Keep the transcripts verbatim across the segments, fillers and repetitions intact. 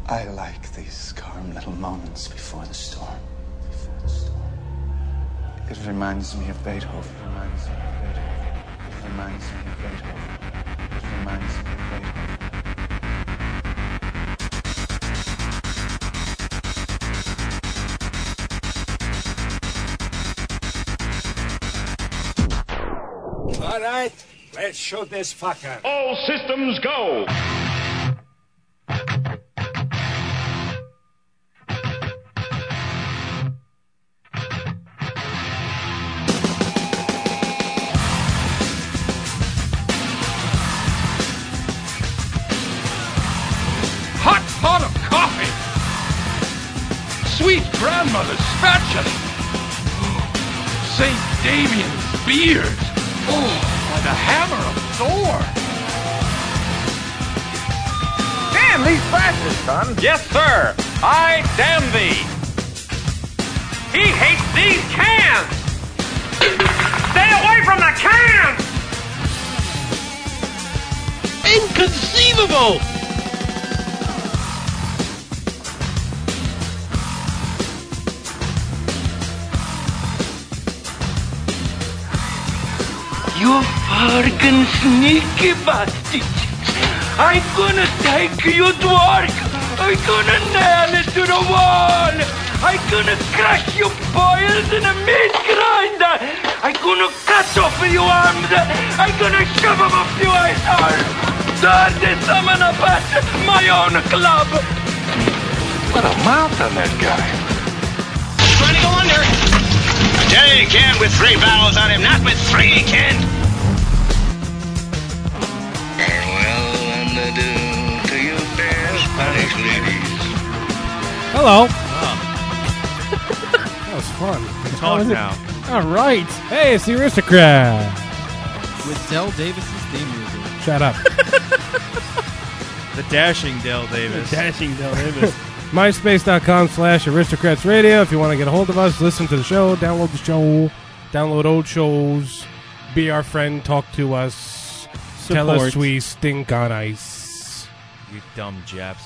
I like these calm little moments before the storm. Before the storm. It reminds me of Beethoven. It reminds me of Beethoven. It reminds me of Beethoven. It reminds me of Beethoven. All right, let's shoot this fucker. All systems go. Hot pot of coffee. Sweet grandmother's spatula. Saint Damian's beard. Oh, by the hammer of Thor. Damn these prices, son. Yes, sir. I damn thee. He hates these cans. Stay away from the cans. Inconceivable. You fucking sneaky bastard! I'm gonna take you to work! I'm gonna nail it to the wall! I'm gonna crush your boils in a meat grinder! I'm gonna cut off your arms! I'm gonna shove them up your asshole! Dirty summon up at my own club! What a mouth on that guy! Trying to go under. I tell you, he can with three barrels on him. Not with three, he can. Hello. Oh. That was fun. Talk now. All right. Hey, it's the Aristocrat. With Del Davis's theme music. Shut up. The dashing Del Davis. The dashing Del Davis. MySpace.com slash Aristocrats Radio. If you want to get a hold of us, listen to the show, download the show, download old shows, be our friend, talk to us, Support. Tell us we stink on ice. You dumb Japs.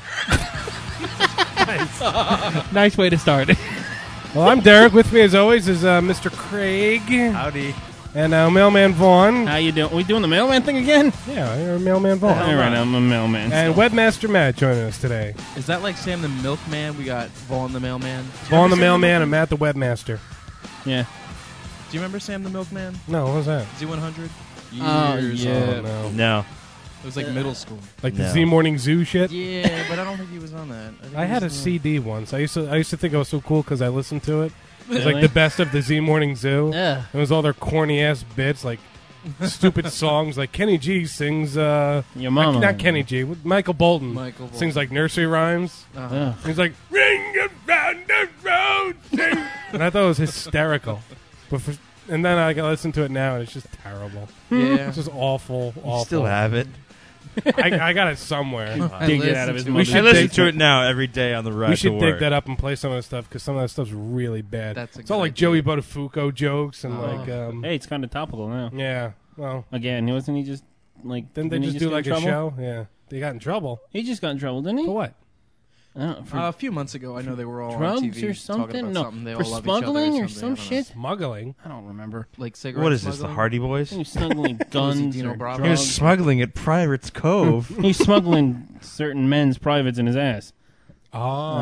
nice. nice way to start. Well, I'm Derek. With me, as always, is uh, Mister Craig. Howdy. And uh, Mailman Vaughn. How you doing? We doing the mailman thing again? Yeah, you're Mailman Vaughn. All right, I'm a mailman. And Webmaster Matt joining us today. Is that like Sam the Milkman? We got Vaughn the Mailman. Vaughn the Mailman and Matt the Webmaster. Yeah. Do you remember Sam the Milkman? No, what was that? Z one hundred? Oh, Years yeah. ago. No. No. It was like middle school. Like the No. Z Morning Zoo shit? Yeah, but I don't think he was on that. I, think I he had a was on C D once. I used to I used to think it was so cool because I listened to it. It was Really? like the best of the Z Morning Zoo. Yeah. It was all their corny ass bits, like stupid songs. Like Kenny G sings. Uh, Your mama. Not, not Kenny G. Michael Bolton. Michael Bolton. Sings like nursery rhymes. Uh-huh. Yeah. He's like ring around the road, sing. And I thought it was hysterical. But for, and then I got listen to it now, and it's just terrible. Yeah. It's just awful. Awful. You still have it. I, I got it somewhere. I Dig it listened out of his to mother. We should I listen dig- to it now every day on the ride We should to dig work. that up and play some of that stuff because some of that stuff's really bad. That's a it's all good like idea. Joey Buttafuoco jokes and Oh. like, um, Hey, it's kind of topical now. yeah. Well, Again, wasn't he just like? didn't they he just do get like in a trouble? show? Yeah, they got in trouble He just got in trouble, didn't he? for what? Uh, for Uh, a few months ago, I know they were all on drugs T V or talking something? about No, something. They for all love smuggling each other or some I don't know. shit. Smuggling. I don't remember. Like cigarette What is this, the smuggling? Hardy Boys? He was smuggling guns Dino or Bravo? He was drugs. smuggling at Pirates Cove. He's smuggling certain men's privates in his ass. Oh.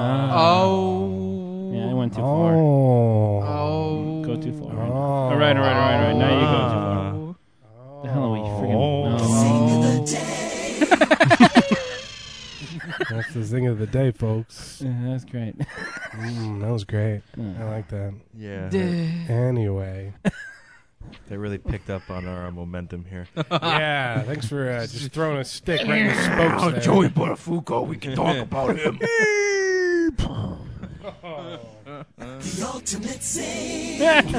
Oh. Yeah, I went too far. Oh. Oh. Go too far. Oh. All right, all right, all right, all right. Now you go too far. Oh. The hell are we freaking? That's the thing of the day, folks. Yeah, that's great. Mm, that was great. Mm. I like that. Yeah. Anyway. They really picked up on our uh, momentum here. Yeah, thanks for uh, just throwing a stick right in the spokes there. Joey Buttafuoco, we can talk about him. The ultimate sing.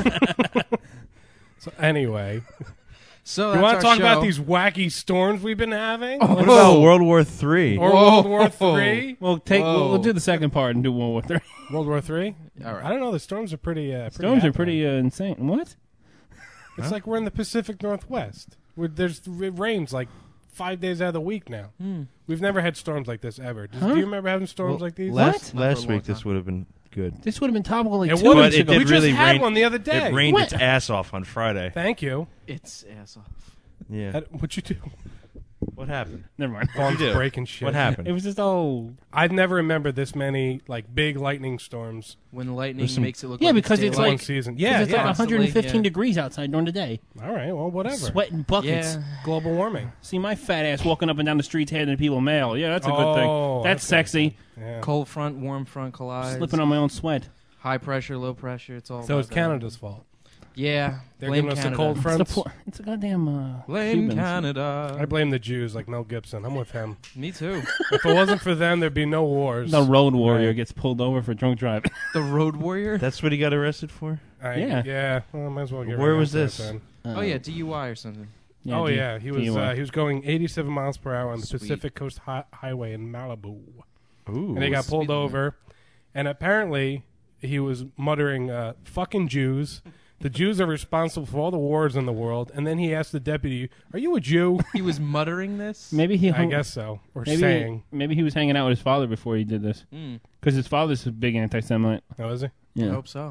So anyway, So you that's want our to talk show. about these wacky storms we've been having? What about World War Three? Or Whoa. World War Three? We'll take. We'll, Whoa. we'll do the second part and do World War Three. World War Three? All right. I don't know. The storms are pretty. Uh, pretty Storms are happening. pretty uh, insane. What? It's like we're in the Pacific Northwest. Where there's it rains like five days out of the week now. Hmm. We've never had storms like this ever. Does, Huh? Do you remember having storms Well, like these? Last Not for a last long week, this time. would have been good. This would have been topical like It two would weeks But it ago. did We just really had rain- one the other day. It rained When? its ass off on Friday. Thank you. It's ass off. Yeah. How- What'd you do? What happened? Never mind. Vaughn's do? breaking shit. What happened? It was just all. I've never remembered this many like big lightning storms When lightning There's some- makes it look Yeah, like because it's it's one like- season. Yeah, Yeah, it's yeah. like one hundred fifteen Constantly, yeah. degrees outside during the day. All right, well, whatever. Sweating buckets. Yeah. Global warming. See my fat ass walking up and down the streets handing people mail. Yeah, that's a good Oh, thing. That's that's sexy. Yeah. Cold front, warm front collide. Slipping on my own sweat. High pressure, low pressure. It's all. So about it's that. Canada's fault. Yeah, They're blame giving us the Canada. cold front. It's, Friends? the poor, it's a goddamn. Uh, Blame Cubans. Canada. I blame the Jews, like Mel Gibson. I'm with him. Me too. If it wasn't for them, there'd be no wars. The road warrior Right. gets pulled over for drunk driving. The road warrior. That's what he got arrested for? I, Yeah. yeah. Well, might as well get Where right was into it this? then. Oh yeah, D U I or something. Yeah, oh D- yeah, he was D U I. uh, he was going eighty-seven miles per hour on the Sweet. Pacific Coast hi- Highway in Malibu, Ooh. and he got pulled sweet limit. over. And apparently, he was muttering, uh, "Fucking Jews." The Jews are responsible for all the wars in the world. And then he asked the deputy, "Are you a Jew?" He was muttering this. Maybe he. I hung- guess so, or maybe, saying. maybe he was hanging out with his father before he did this. Mm, Because his father's a big anti-Semite. Oh, is he? I Yeah, hope so.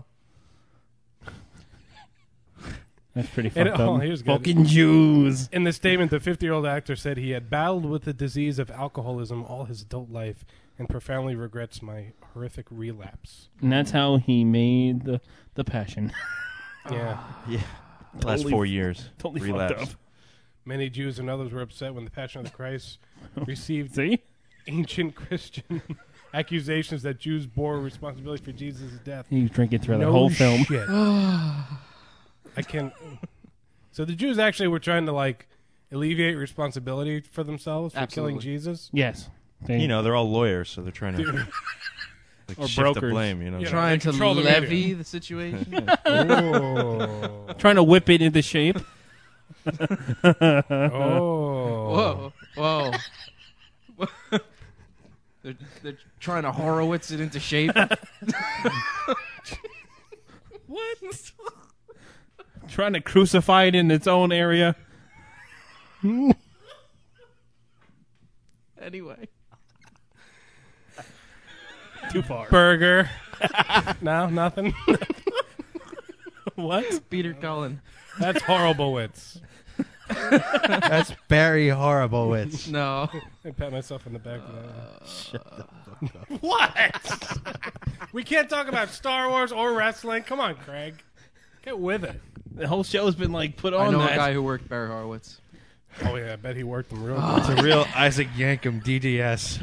that's pretty And- fucked oh, up. here's good. Fucking Jews. In the statement, the fifty-year-old actor said he had battled with the disease of alcoholism all his adult life and profoundly regrets my horrific relapse. And that's how he made the the passion. Yeah. Yeah. The last Totally- four years. totally relapse. fucked up. Many Jews and others were upset when the Passion of the Christ received See? ancient Christian accusations that Jews bore responsibility for Jesus' death. He was drinking throughout no the whole film. shit. I can't. So the Jews actually were trying to like alleviate responsibility for themselves for killing Absolutely. Jesus. Yes. They- You know, they're all lawyers, so they're trying to like, Or shift the brokers. blame, you know. Yeah. Trying to control the levy media. the situation. Oh. trying to whip it into shape. Oh. Whoa, whoa. they're, they're trying to Horowitz it into shape. What? Trying to crucify it in its own area. Anyway, Too far. Burger. No, nothing. What? Peter Cullen. That's horrible wits. That's Barry Horriblewitz. No. I pat myself on the back of that. Uh, What? We can't talk about Star Wars or wrestling. Come on, Craig. Get with it. The whole show's been like put I on know that. a guy who worked Barry Horowitz. Oh yeah, I bet he worked them real It's a real Isaac Yankem D D S.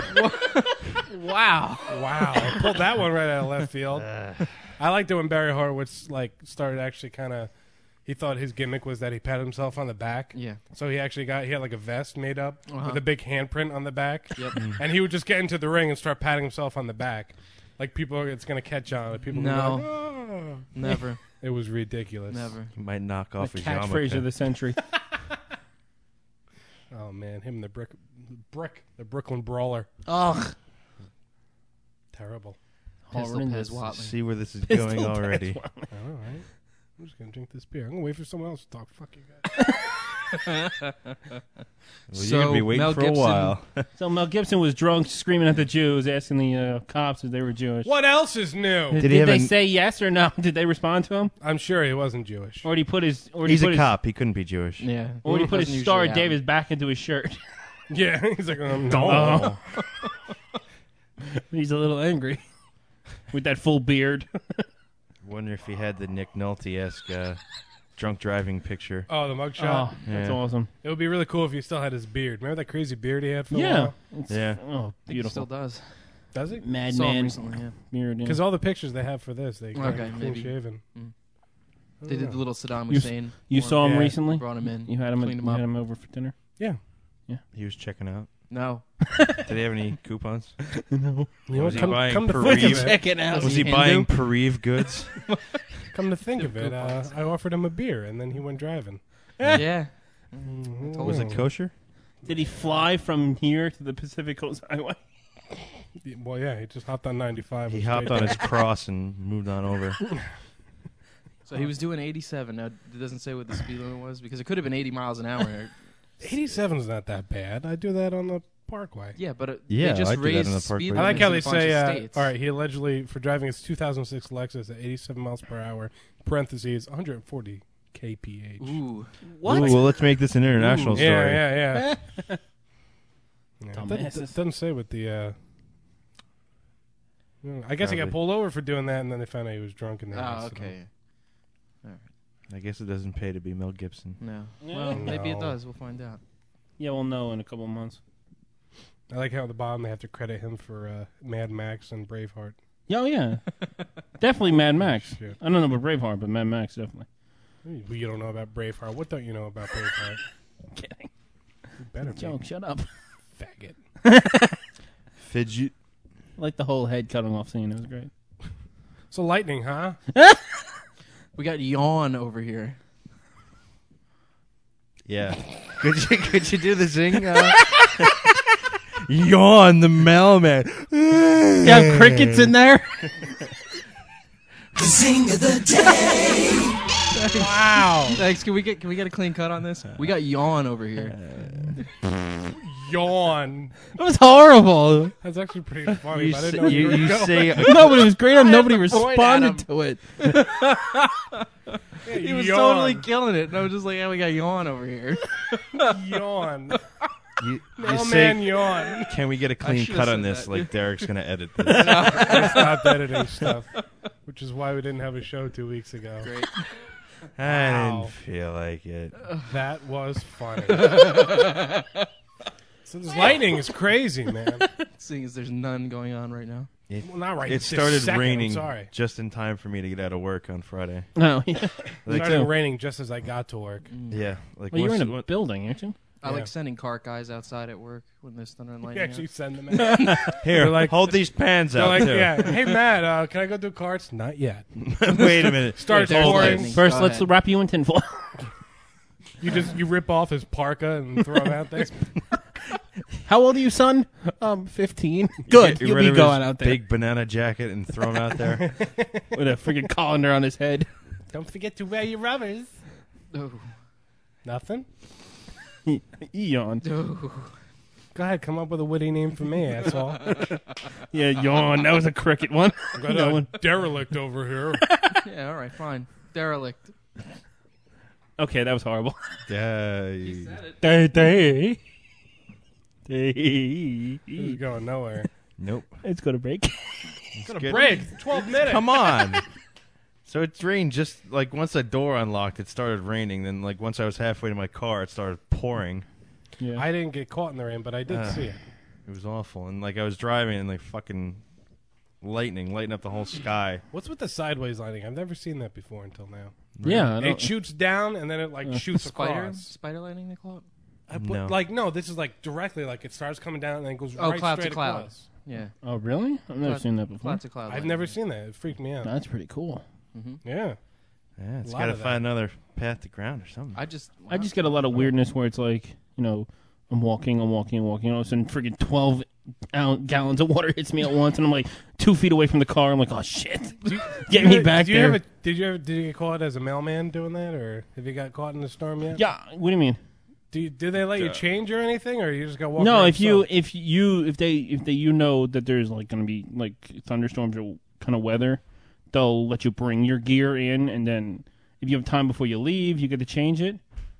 Wow. good. Wow, I pulled that one right out of left field. I liked it when Barry Horowitz like started actually kind of. He thought his gimmick was that he patted himself on the back. Yeah. So he actually got he had like a vest made up Uh-huh. with a big handprint on the back. Yep. And he would just get into the ring and start patting himself on the back, like people. are- It's gonna catch on. Like, people. No. Gonna be like, oh. Never. It was ridiculous. Never. He might knock off the his catchphrase yarmulke. of the century. Oh man, him and the brick, brick, the Brooklyn Brawler. Ugh. Terrible. Pistol Horrendous. Pez Watley. See where this is Pistol going Pez already. All right. I'm just gonna drink this beer. I'm gonna wait for someone else to talk. Fuck you guys. Well, So, you're gonna be waiting Mel for Gibson- a while. So Mel Gibson was drunk, screaming at the Jews, asking the uh, cops if they were Jewish. What else is new? Did, Did he have they a- say yes or no? Did they respond to him, I'm sure he wasn't Jewish. or did he put his? Or did He's he a put cop. He couldn't be Jewish. Yeah. His, or did he put Doesn't his Star usually of Davis happen. back into his shirt? Yeah, he's like, um, Oh. no. He's a little angry with that full beard. Wonder if he had the Nick Nolte-esque uh, drunk driving picture. Oh, the mugshot. Oh, that's Yeah. awesome. It would be really cool if he still had his beard. Remember that crazy beard he had for a Yeah. while? It's- Yeah. Oh, I think he beautiful. still does. Does he? Saw him Madman recently, yeah. beard. Yeah. Because all the pictures they have for this, they Okay, okay, clean maybe. shaven. Mm. I They don't did the know. little Saddam You s- Hussein. You form. saw him Yeah. recently. Brought him in. You had him. At, Cleaned him you up. had him over for dinner. Yeah. He was checking out. No. Did he have any coupons? No. You know, Was he come, buying come to Peru? think of it, Check it out. Was he he buying Hindu? Pareve goods? come to think of it, uh, I offered him a beer and then he went driving. Yeah. Was it kosher? Did he fly from here to the Pacific Coast Highway? Well, yeah, he just hopped on ninety-five. He and hopped stayed on there. his cross and moved on over. So he was doing eighty-seven. Now, it doesn't say what the speed limit was because it could have been eighty miles an hour. eighty-seven is not that bad. I do that on the Parkway. Yeah, but it, Yeah, they just I do that raised on the speed Parkway. I like limits how in they a bunch say, of uh, states. all right, he allegedly, for driving his two thousand six Lexus at eighty-seven miles per hour, parentheses, one hundred forty K P H. Ooh. What? Ooh, well, let's make this an international Ooh. story. Yeah, yeah, yeah. yeah it, doesn't, Dumbasses. it doesn't say what the... Uh, mm, I guess he got Probably. pulled over for doing that, and then they found out he was drunk. And Oh, okay. All right. I guess it doesn't pay to be Mel Gibson. No. Yeah. Well, maybe it No. does. We'll find out. Yeah, we'll know in a couple of months. I like how at the bottom they have to credit him for uh, Mad Max and Braveheart. Yeah, oh, yeah. Definitely Mad Max. Shit. I don't know about Braveheart, but Mad Max, definitely. Well, you don't know about Braveheart. What don't you know about Braveheart? Kidding. You better be. Joke, shut up. Faggot. Fidget. I like the whole head cutting off scene. It was great. So lightning, huh? We got Yawn over here. Yeah. could you could you do the zing? Uh? Yawn, the mailman. You have crickets in there? The zing of the day. Wow. Thanks. Can we get can we get a clean cut on this? We got Yawn over here. Yawn. That was horrible. That's actually pretty funny. You but I didn't say- know you- you were you going. say- No, but it was great. And nobody to point responded at to it. Yeah, He was yawn. totally killing it, and I was just like, "Yeah, we got Yawn over here." Yawn. You, you Mailman say, yawn. can we get a clean should've cut on said this? that. Like Derek's going to edit this. It's not editing stuff, which is why we didn't have a show two weeks ago. Great. I Wow. didn't feel like it. That was funny. So this lightning is crazy, man. Seeing as there's none going on right now. It, Well, not right it this started second, I'm raining sorry. just in time for me to get out of work on Friday. No, yeah. It Like, started raining just as I got to work. yeah, like Well, you're once- in a once- building, aren't you? I Yeah. like sending cart guys outside at work when there's thunder and You lightning. actually out. send them out. Here, They're like- hold these pans They're out like, too. yeah, hey, Matt, uh, can I go do carts? Not yet. Wait a minute. Starts There's pouring. lightning. First, Go let's ahead. wrap you in tinfoil. You just you rip off his parka and throw him out there. How old are you, son? Um, fifteen. Good. Get You'll rid be of going his out there big banana jacket and throw him out there. with a freaking colander on his head. Don't forget to wear your rubbers. Oh. Nothing. Yawn. Oh. Go ahead, come up with a witty name for me, asshole. Yeah, yawn. That was a cricket one. I've got That a one. derelict over here. Yeah. All right. Fine. Derelict. Okay, that was horrible. Yeah. Day, day. Day. This is going nowhere. Nope. It's going to break. It's gonna Good. break. Twelve minutes. Come on. So it's rained just like once the door unlocked, it started raining. Then like once I was halfway to my car, it started pouring. Yeah. I didn't get caught in the rain, but I did Uh, see it. It was awful, and like I was driving and like fucking lightning, lighting up the whole sky. What's with the sideways lighting? I've never seen that before until now. Yeah. I It don't- shoots down and then it like shoots Spider. across. Spider lightning. They call it. I put, No. Like no, this is like directly like it starts coming down and then goes Oh, right cloud to straight cloud. across. Yeah. Oh, really? I've never Cloud- seen that before. Cloud to cloud. I've lightning. never seen that. It freaked me out. That's pretty cool. Yeah. Yeah, it's Lot got to of that. find another path to ground or something. I just. I just get a lot of weirdness where it's like, you know, I'm walking, I'm walking, I'm walking. All of a sudden, freaking twelve ounce gallons of water hits me at once, and I'm like two feet away from the car. I'm like, oh shit, get me back did you there. Ever, did you ever did you get caught as a mailman doing that, or have you got caught in the storm yet? Yeah. What do you mean? Do you, do they let you change or anything, or you just got walk? No, around if you yourself? if you if they if they you know that there's like going to be like thunderstorms or kind of weather, they'll let you bring your gear in, and then if you have time before you leave, you get to change it.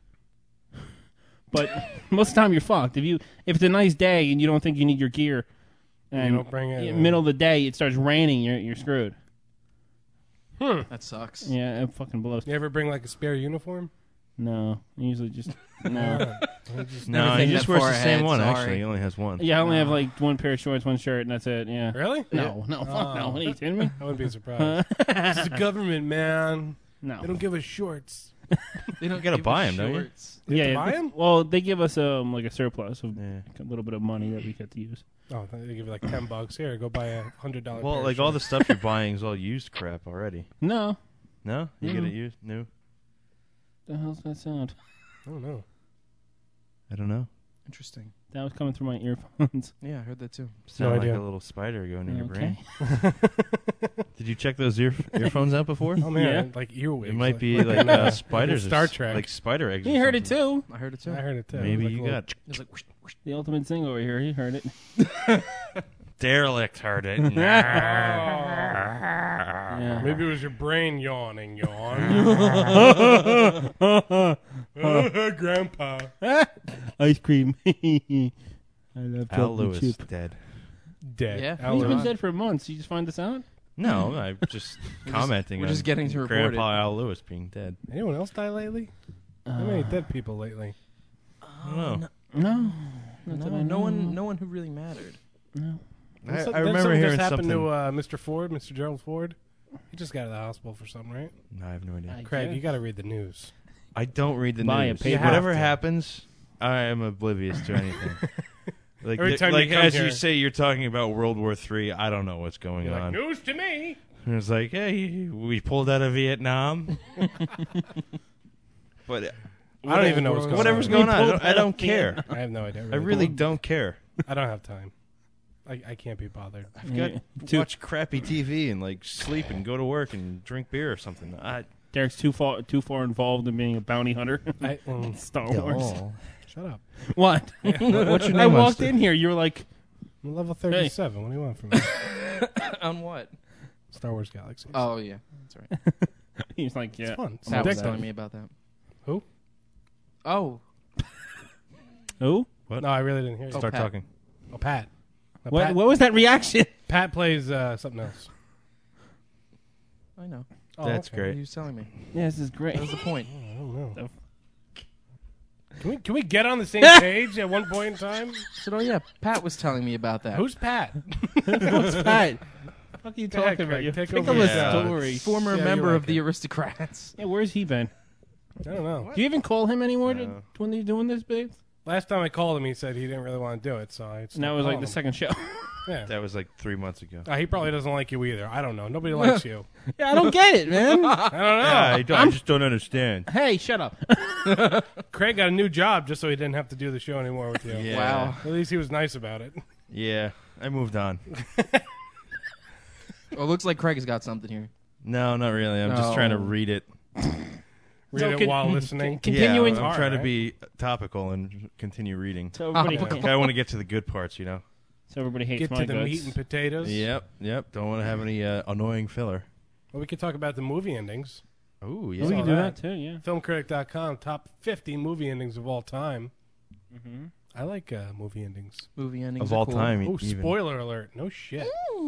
But most of the time you're fucked. If you if it's a nice day and you don't think you need your gear, and don't bring it, in uh, middle of the day it starts raining, you're you're screwed. Hmm. That sucks. Yeah, it fucking blows. You ever bring like a spare uniform? No, I usually just no. I just- no, Never he think just that wears far the same ahead, one. sorry. Actually, he only has one. Yeah, I only have like one pair of shorts, one shirt, and that's it. Yeah. Really? No, no, fuck no. Oh. What are you kidding me? I wouldn't be surprised. It's the government, man. No. They don't give us shorts. They don't gotta give buy us 'em, don't you? shorts. You have yeah, to buy yeah. 'em? Well, they give us um like a surplus of Yeah. like, a little bit of money that we get to use. Oh, they give you like ten bucks. Here, go buy a hundred dollar. Well, like all the stuff you're buying is all used crap already. No, No, you Mhm. get it used new. the hell's that sound? I don't know. I don't know. Interesting. That was coming through my earphones. Yeah, I heard that too. Sound No like idea. a little spider going in your Okay. brain. Did you check those ear earphones out before? Oh man, Yeah. like earwigs. It might like, be like like in, uh, uh, spiders, or Star s- Trek. like spider eggs. or He heard it something. too. I heard it too. I heard it too. Maybe Like you little- got It was like, whoosh, whoosh. The ultimate thing over here. He heard it. derelict. Heard it. Yeah. Maybe it was your brain yawning, yawn. Grandpa. Ice cream. I love Al chocolate Lewis chip. dead. Dead. Yeah. Al He's Lewis. been dead for months. You just find this out? No, I'm just commenting. we're on just getting to report Grandpa it. Al Lewis being dead. Anyone else die lately? How Uh, many dead people lately? I don't know. No. Not No, that I no one, know. no one who really mattered. No. I, Didn't some- I didn't remember something hearing just happened something. to uh, Mister Ford, Mister Gerald Ford. He just got out of the hospital for something, right? no, I have no idea. I Craig, guess. you got to read the news. I don't read the Buy a news. paper. You have Whatever to. happens, I am oblivious to anything. Like, Every th- time you like come as here- you say, you're talking about World War Three. I don't know what's going You're like, on. news to me. And it's like, hey, we pulled out of Vietnam. But uh, I don't even know what's going whatever's on. going We on, I pulled don't, I out don't of care. I have no idea. I really don't care. I don't have time. I, I can't be bothered. I've got Yeah. to Too- watch crappy T V and like sleep and go to work and drink beer or something. I, Derek's too far too far involved in being a bounty hunter. I, mm, Star Wars. shut up. What? What's your name? I on walked st- in here. You were like, I'm level thirty-seven. What do you want from me? On what? Star Wars Galaxy. Oh yeah, that's right. he was like, It's yeah. fun. It's Sam was addictive. telling me about that. Who? Oh, Who? What? No, I really didn't hear you. Oh, Start Pat. talking. Oh, Pat. No, What, Pat, what was that reaction? Pat plays uh, something else. I know. Oh, That's okay. great. He was telling me. Yeah, this is great. That was the point. I don't know. The- Can we can we get on the same page at one point in time? I said, oh yeah, Pat was telling me about that. Who's Pat? What's that? What are you Go ahead, talking about? Craig, You take pick over up a the show. story. Former Yeah, member you of like the it. Aristocrats. Yeah, where's he been? I don't know. Do you even call him anymore to, No. when they're doing this, babe? Last time I called him, he said he didn't really want to do it, so I. And that was like the second. second show. Yeah. That was like three months ago. Uh, he probably doesn't like you either. I don't know. Nobody likes you. yeah, I don't get it, man. I don't know. Yeah, I, don't- I just don't understand. Hey, shut up. Craig got a new job just so he didn't have to do the show anymore with you. Yeah. Wow. At least he was nice about it. Yeah, I moved on. Oh, looks like Craig has got something here. No, not really. I'm just No. trying to read it. Read So it con- while listening. Continuing- Yeah, I'm All trying to right. be topical and continue reading. So everybody, Oh, I want to get to the good parts, you know. so everybody hates Get my to the guts. meat and potatoes. Yep, yep. Don't want to have any uh, annoying filler. Well, we could talk about the movie endings. Oh, Oh, we yeah. can Saw do that. that too, yeah. film critic dot com, top fifty movie endings of all time. Mm-hmm. I like uh, movie endings. Movie endings Of are all cool. time, Oh, even. spoiler alert. No shit.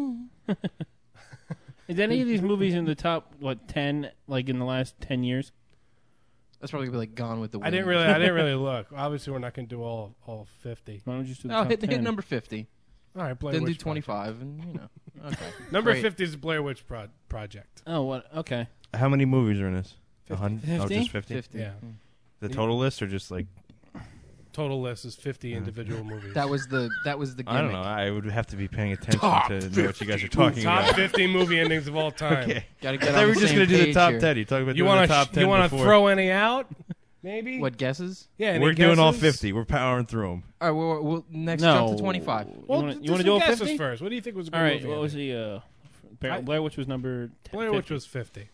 Is any of these movies in the top, what, ten, like in the last ten years? That's probably gonna be like Gone with the Wind. I didn't really I didn't really look. Obviously we're not gonna do all all fifty. Why don't we just do the Oh, top hit, ten? hit number fifty. All right, Blair Then do Witch Project. twenty-five, and you know. Okay. Number Great. fifty is the Blair Witch Pro- Project. Oh, what? Okay. How many movies are in this? A Fifty. hun- Oh, Fifty? just fifty? fifty. Yeah. The total list or just like, Total list is fifty individual movies. That was the that was the gimmick. I don't know. I would have to be paying attention Top to know what you guys are talking top about. fifty movie endings of all time. Okay. Gotta I get thought on we were the just same going to do the page top here. ten. You talking about You doing want the top to ten you want to before. throw any out? Maybe. What guesses? Yeah. any We're doing all guesses? fifty. We're powering through them. All right. We'll, we'll next No. jump to twenty-five. Well, you want do to some do a guesses fifty? first. What do you think was a good All right. movie What was ending? the uh, Blair, I- Blair Witch was number ten, Blair Witch fifty. was fifty.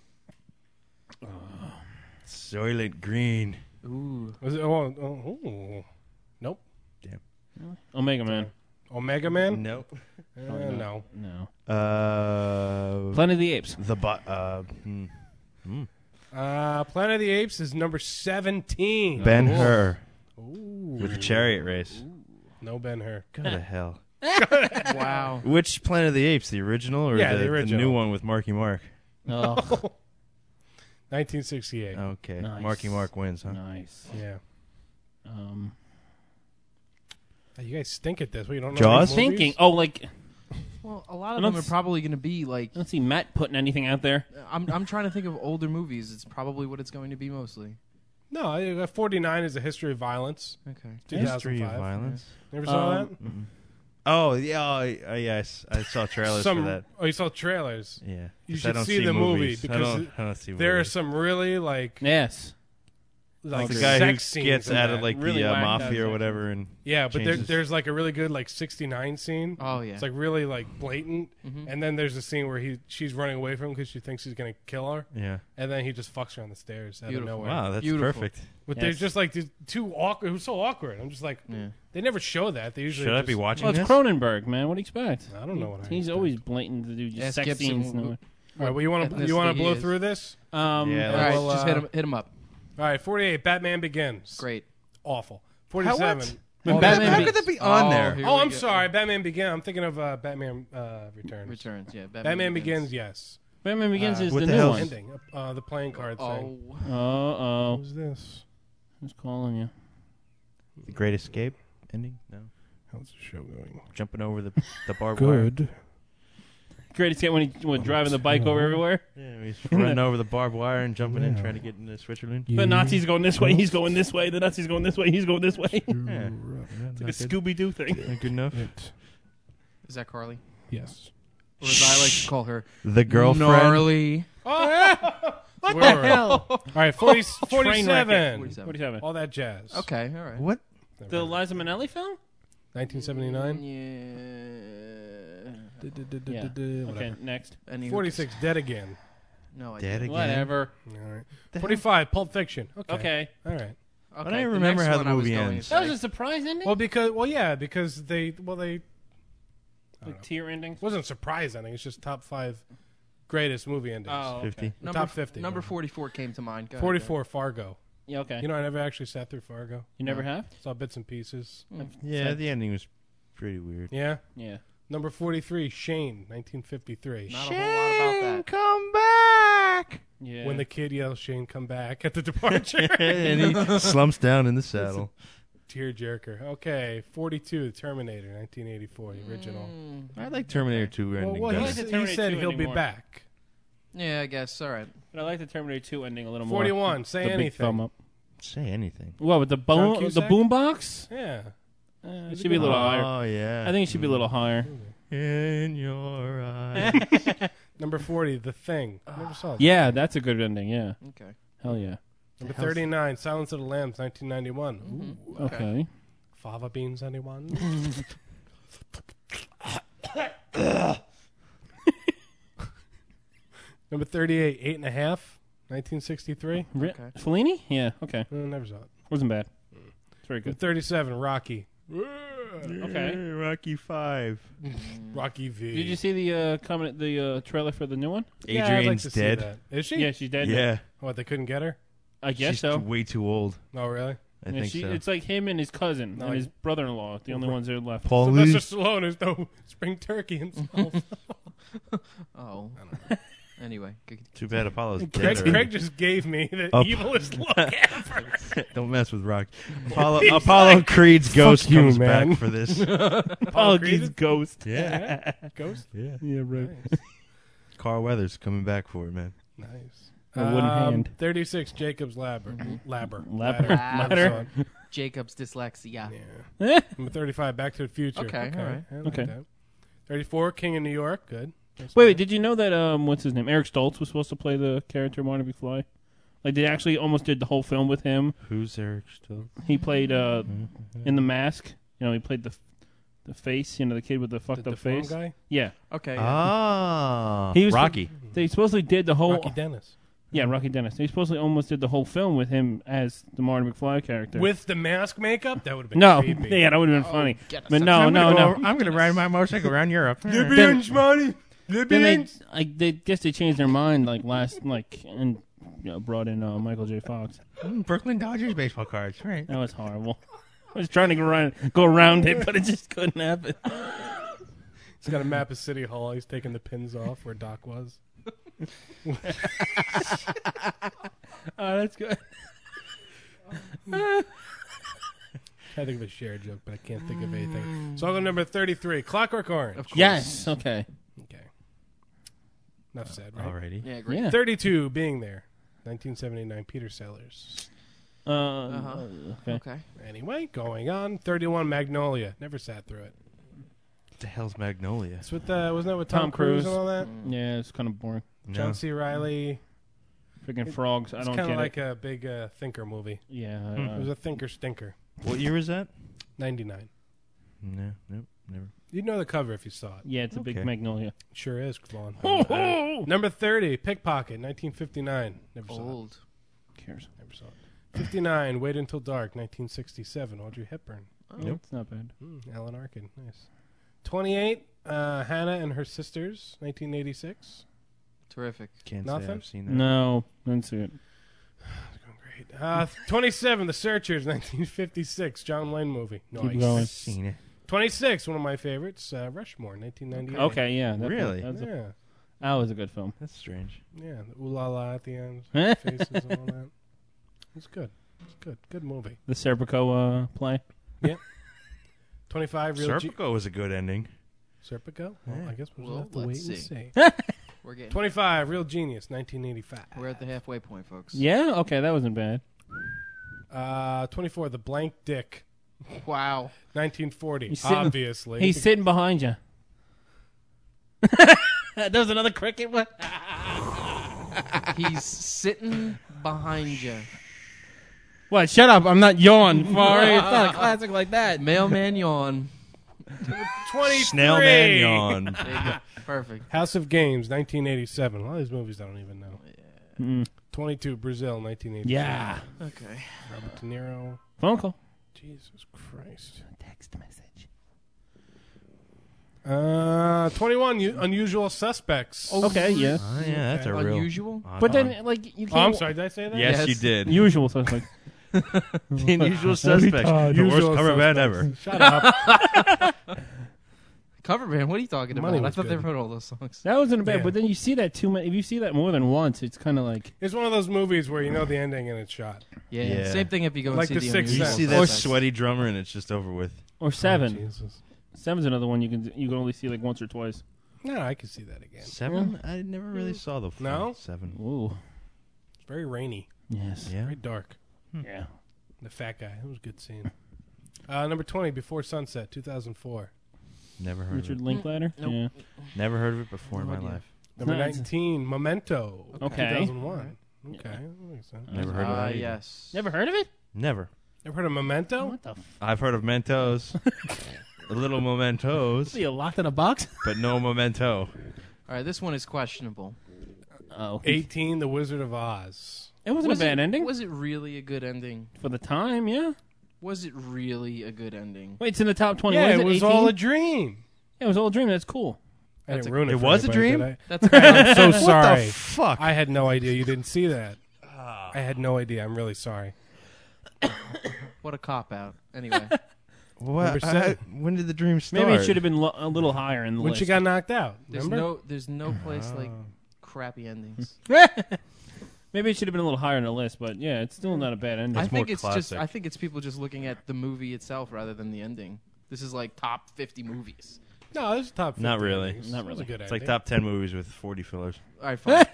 Soylent Green. Ooh. Was it? Oh, oh, oh. Nope. Omega Man. Omega Man? Nope. Uh, Oh, no. No. Uh, Planet of the Apes. the bu- uh, hmm. Hmm. Uh, Planet of the Apes is number seventeen. Ben Hur Ooh. with the chariot race. No Ben Hur. Go to hell. Wow. Which Planet of the Apes? The original or Yeah, the, the original. new one with Marky Mark? Oh, nineteen sixty-eight. Okay. Nice. Marky Mark wins, huh? nice. Yeah. Um, Hey, you guys stink at this. What, you don't know Jaws? these movies? thinking. Oh, like Well, a lot I of don't them are s- probably going to be like. I don't see Matt putting anything out there. I'm I'm trying to think of older movies. It's probably what it's going to be mostly. No, I- forty-nine is A History of Violence. Okay. History of two thousand five. Violence. Never saw Um, that? Oh yeah, oh, uh, yes. I saw trailers Some, for that. Oh, you saw trailers. Yeah, You 'Cause should I don't see the movie movies. because I don't, I don't see There are movies. some really like Yes. like the guy who sex scenes gets in out that. of like Really the uh, whacked out mafia or sex whatever, and Yeah, but there, changes. there's like a really good like sixty-nine scene. Oh, yeah. It's like really like blatant, Mhm. and then there's a scene where he she's running away from him because she thinks he's gonna kill her. Yeah. and then he just fucks her on the stairs out Beautiful. of nowhere. Wow, that's Beautiful. perfect. But Yes. there's just like these two awkward. It was so awkward. I'm just like, Yeah. they never show that. They usually. Should I just, be watching Well, it's this? Cronenberg, man. What do you expect? I don't know what I He's expect. always blatant to do just Ask sex Gibson scenes. who- No. All right, well, you want to you want ethnicity to blow he is. through this? Um, Yeah, All right, Well, just uh, hit him, hit him up. All right, forty-eight. Batman Begins. Great. Awful. forty-seven. what? When all Batman that- How could that be on Oh, there? here Oh, we I'm go. sorry. Batman Begins. I'm thinking of uh, Batman uh, Returns. Returns, yeah. Batman, Batman Begins. Yes. Batman Begins Uh, is what the the new hell one. is- Ending. Uh, the playing card thing. Oh. Uh oh. Who's this? Who's calling you? The Great Escape ending? No. How's the show going? Jumping over the the barbed wire. Good. Great escape when he was driving the bike over everywhere. Yeah, he's running over the barbed wire and jumping in, trying to get into Switzerland. The Nazis going this way, he's going this way. The Nazis going this way, he's going this way. It's Yeah. like a Scooby Doo thing. Not good enough. It. Is that Carly? Yes. Or as I like to call her, The girlfriend. Gnarly. What the hell? All right, forty, Train wreck forty-seven. it. forty-seven. All that jazz. Okay, all right. What? The Liza Minnelli film? nineteen seventy-nine. Yeah. Yeah. Okay, Whatever. next. Any forty-six. Dead Again. No, I Dead didn't. again. Whatever. All right. forty-five. Pulp Fiction. Okay. Okay. All right. Okay, I don't the remember next how one the I was movie going to ends. say- That was a surprise ending? Well, because well, yeah, because they well they Like tier endings? it wasn't a surprise ending. It's just top five greatest movie endings. Oh, okay. fifty. Number top f- fifty. Number whatever. forty-four came to mind. Go ahead, forty-four. Fargo. Yeah, okay. You know, I never actually sat through Fargo. You never have? Saw bits and pieces. Yeah, the ending was pretty weird. Yeah. Yeah. Number forty-three. Shane. nineteen fifty-three. Not a whole lot about that. Come back! Yeah. When the kid yells, "Shane, come back!" at the departure. and he slumps down in the saddle. Tear jerker. Okay, forty-two. The Terminator, nineteen eighty-four, the original. I like Terminator two Well, ending well, better. he, like the s- he Terminator said two he'll ending be more. back. Yeah, I guess. All right. But I like the Terminator two ending a little more. forty-one. Say The big anything. thumb up. Say anything. What, with the, John boom, the Cusack? boombox? Yeah. Uh, it should be a little higher. Oh, yeah. I think it should be a little higher. In your eyes. Number forty. The Thing. Never saw that. Yeah, that's a good ending, yeah. Okay. Hell yeah. Number thirty-nine. Silence of the Lambs, nineteen ninety-one. Ooh. Mm-hmm. Okay. Fava beans, anyone? Number thirty-eight. Eight and a Half, nineteen sixty-three. Ri- Okay. Fellini? Yeah, okay. Uh, never saw it. Wasn't bad. It's very Number good. thirty-seven. Rocky. Okay. Rocky five. Rocky V. Did you see the uh, comment, the uh, trailer for the new one? Yeah, I'd like Adrian's to see dead. that. Is she? Yeah, she's dead. Yeah. What, they couldn't get her? I guess She's so. way too old. Oh, really? I Yeah, think she- so. It's like him and his cousin No, and I- his brother-in-law, the only ones that are left. Paul Lee. Sylvester Stallone is no spring turkey himself. Oh. Anyway. g- Too bad Apollo's dead. Craig, already. Craig just gave me the Up. evilest look ever. Don't mess with Rocky. Apollo, Apollo Creed's ghost you, comes man. back for this. Apollo Creed? Creed's ghost. Yeah. Ghost? Yeah. Yeah, right. Nice. Carl Weathers coming back for it, man. Nice. A wooden hand. thirty-six, Jacob's Labber. Mm-hmm. Labber. Ladder. Ladder. Ladder. Jacob's dyslexia. Yeah. Number thirty-five, Back to the Future. Okay, all right. I like Okay. that. thirty-four, King of New York. Good. Nice Wait, one. wait, did you know that, um, what's his name? Eric Stoltz was supposed to play the character Marty McFly? Like, they actually almost did the whole film with him. Who's Eric still? He played, uh, in The Mask. You know, he played the the face, you know, the kid with the fucked The up deformed face. guy? Yeah. Okay. Ah. He was Rocky. They supposedly did the whole... Rocky Dennis. Yeah, Rocky Dennis. They supposedly almost did the whole film with him as the Marty McFly character. With the mask makeup? That would have been no, creepy. yeah, that would have been funny. get us But some- no, I'm no, gonna no. go- I'm going to ride my motorcycle around Europe. Libyans, Marty. Then they, Libyans. like, they guess they changed their mind, like last, like, and you know, brought in uh, Michael J. Fox. Mm, Brooklyn Dodgers baseball cards. Right. That was horrible. I was trying to go around, go around it, but it just couldn't happen. He's got a map of City Hall. He's taking the pins off where Doc was. Oh, that's good. I think of a shared joke, but I can't think of anything. So I'll go number thirty-three, Clockwork Orange. Of course. Yes. Okay. Okay. Enough said, right? Alrighty. Yeah, great. Yeah. thirty-two, Being There. nineteen seventy-nine, Peter Sellers. Uh, Uh-huh. okay. Okay. Anyway, going on. thirty-one, Magnolia. Never sat through it. What the hell's Magnolia? It's with, uh, wasn't that with Tom, Tom Cruise Cruise. and all that? Yeah, it's kind of boring. No. John C. Reilly. Freaking frogs. I It's don't kind get of like it. a big uh, thinker movie. Yeah. It was Uh, a thinker stinker. What year was that? ninety-nine. No, nope, never. You'd know the cover if you saw it. yeah, it's a big Okay. magnolia. Sure is, Vaughn. Ho, ho! Number thirty, Pickpocket, nineteen fifty-nine. Never saw it. Old. Cares? Never saw it. fifty-nine, Wait Until Dark, nineteen sixty-seven. Audrey Hepburn. Oh. Nope. It's not bad. Mm, Alan Arkin. Nice. twenty-eight, uh, Hannah and Her Sisters, nineteen eighty-six. Terrific. Can't say Nothing? I've seen that. No, didn't see it. Great. Uh, twenty-seven, The Searchers, nineteen fifty-six. John Wayne movie. Nice. Keep going. Seen it. twenty-six, one of my favorites, uh, Rushmore, nineteen ninety-eight. Okay, yeah. That, Really? That, was a, Yeah. that was a good film. That's strange. Yeah, the ooh la la at the end, faces and all that. It's good. It's good. Good movie. The Serpico uh, play. twenty-five, Real Ge- Serpico was a good ending. Serpico? Well, Yeah. I guess we'll, Well, have to let's wait and see. see. We're getting. twenty-five, Real Genius, nineteen eighty-five. We're at the halfway point, folks. Yeah. Okay, that wasn't bad. Uh, twenty-four, The Blank Dick, Wow. nineteen forty. He's sitting- Obviously. He's sitting behind you. That was another cricket one. He's sitting behind you. What? Shut up! I'm not yawn. Sorry, it's not a classic like that. Mailman yawn. twenty-three. Snailman yawn. There you go. Perfect. House of Games, nineteen eighty-seven. A lot of these movies I don't even know. Mm. twenty-two, Brazil, nineteen eighty-seven. Yeah. Okay. Robert De Niro. Phone call. Jesus Christ. Text message. Uh, twenty-one, U- Unusual Suspects. Okay. Yeah. Oh, yeah, that's a real. Unusual? odd But one. then, like, you can't. Oh, I'm sorry. Did I say that? Yes, Yes. you did. Usual suspect. The Unusual Suspects. Uh, the worst Usual cover band Suspects. ever. Shut up. Cover band? What are you talking Money about? I was thought they good. wrote all those songs. That wasn't bad. Yeah. But then you see that too many. If you see that more than once, it's kind of like. It's one of those movies where you know the ending and it's shot. Yeah. Yeah. Same thing if you go Like and The see the Sixth You Unusual Sense. see that Or Suspects. sweaty drummer and it's just over with. Or seven. Oh, Jesus. Seven's another one you can you can only see like once or twice. No, I can see that again. Seven? I never really saw the full No? seven. Ooh. It's very rainy. Yes. Yeah. Very dark. Yeah. The fat guy. It was a good scene. Uh, number twenty, Before Sunset, two thousand four. Never heard Richard of it. Linklater. Nope. Yeah. Never heard of it before in No my idea. life. Number Nice. nineteen, Memento, Okay. two thousand one. Okay, Yeah. that makes sense. Never heard of Ah, that. either. yes. Never heard of it? Never. Ever heard of Memento? What the? F- I've heard of Mentos. A little mementos, Are you locked in a box? but no memento. All right, this one is questionable. Oh. eighteen, The Wizard of Oz. It wasn't was a bad it, ending Was it really a good ending? for the time. Yeah. Was it really a good ending? Wait, it's in the top twenty. Yeah, What is it it was eighteen? all a dream. Yeah, it was all a dream. That's cool. I That's didn't a- ruin it. It for was a anybody, dream? did I? That's kind of I'm so What sorry. the fuck? I had no idea you didn't see that. I had no idea. I'm really sorry. what a cop out. Anyway, What? Number seven. I- when did the dream start? Maybe it should have been lo- a little higher in the When list. she got knocked out. there's Remember? no there's no place like crappy endings. Maybe it should have been a little higher in the list, but yeah, it's still not a bad ending. I It's think more it's just classic. I think it's people just looking at the movie itself rather than the ending. This is like top fifty movies. No, this is top fifty. Not really. movies. Not It was really. a good It's like ending. top ten movies with forty fillers. All right, fine.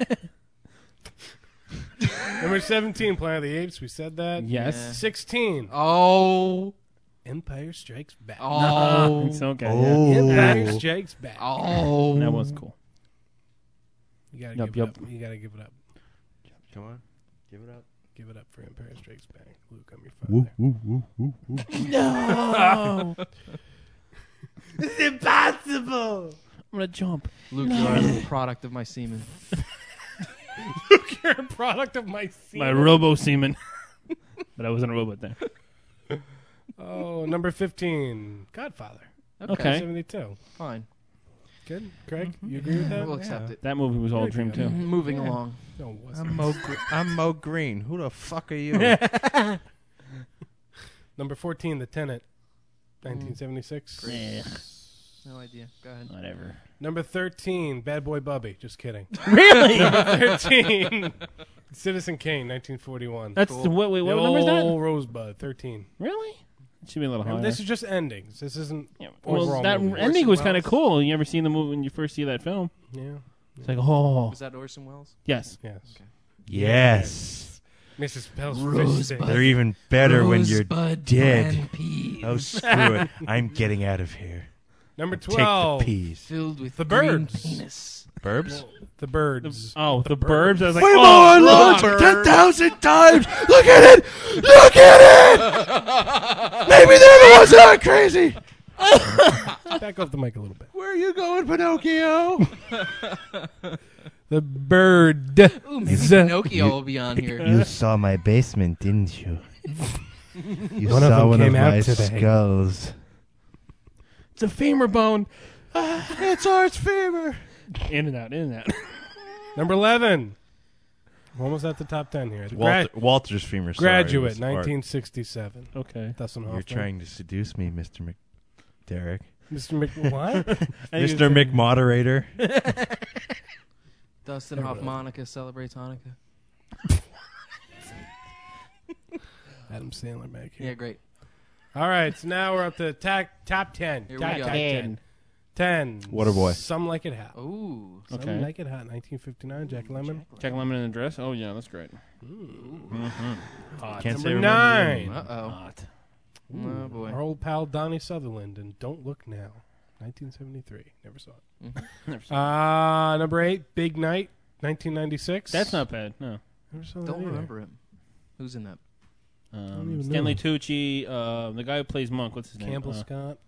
Number seventeen, Planet of the Apes. We said that. Yes. Yeah. sixteen, oh, Empire Strikes Back. oh, It's okay. Oh. Empire Strikes Back. oh. Yeah. That was cool. You gotta Yup, give yup. it up. You gotta give it up. Come on, give it up. Give it up for Empire Strikes Back. Luke, I'm your father. No. It's impossible. I'm gonna jump. Luke, you are the product of my semen. You're a product of my semen. My robo semen. But I wasn't a robot then. Oh, number fifteen, Godfather. Okay. seventy-two. Fine, Good. Craig, you agree with that? we'll accept it. That movie was all a dream too. Moving along. No, it wasn't. I'm Mo. Gr- I'm Mo Green. Who the fuck are you? Number fourteen, The Tenant. nineteen seventy-six. Yeah. No idea. Go ahead. Whatever. Number thirteen, Bad Boy Bubby. Just kidding. Really? thirteen, Citizen Kane, nineteen forty-one. That's Cool. the wait. Wait. The What number is that? old Rosebud, thirteen. Really? It should be a little higher. This is just endings. This isn't Yeah, well, overall that movie. ending was Orson kind of Welles. cool. You ever seen the movie when you first see that film? Yeah. It's like, oh, Was that Orson Welles? yes. Yes. Yes. Missus Pell's Rosebud. fish They're even better when you're Rosebud dead. and peas. Oh, screw it. I'm getting out of here. Number Take the twelve. peas. Filled with The green Birds. penis. Burbs? The Birds. Oh, the, Burbs. I was like, Way oh, more fuck. loads ten thousand times. Look at it. Look at it. Maybe they're the ones that are crazy. Back off the mic a little bit. Where are you going, Pinocchio? The Bird. Ooh, maybe Pinocchio will be on here. You saw my basement, didn't you? You One of saw them one came of out my today. skulls. It's a femur bone. It's Art's femur. In and out, in and out. Number eleven. We're almost at the top ten here. The Walter, gra- Walter's femur. Sorry, Graduate, was Art. nineteen sixty-seven. Okay. Dustin You're Hoffman. trying to seduce me, Mister McDerrick. Mister Mc... What? Mister McModerator. Dustin Hoffmanica celebrates Hanukkah. Adam Sandler back here. Yeah, great. All right, so now we're up to ta- top ten. Here top we go. top ten. ten. Waterboy. Some Like It Hot. Ooh. Some Okay. Like It Hot, nineteen fifty-nine, Jack Lemmon. Jack Lemmon in a dress. Oh yeah, that's great. Can't Number say nine. Uh-oh. Hot. Oh, boy. Our old pal Donnie Sutherland and Don't Look Now, nineteen seventy-three. Never saw it. Never seen Uh, number eight, Big Night, nineteen ninety-six. That's not bad. No. Never saw that Don't either. remember him. Who's in that? Um, even Stanley know. Tucci, uh, the guy who plays Monk. What's his Campbell name? Uh, Scott.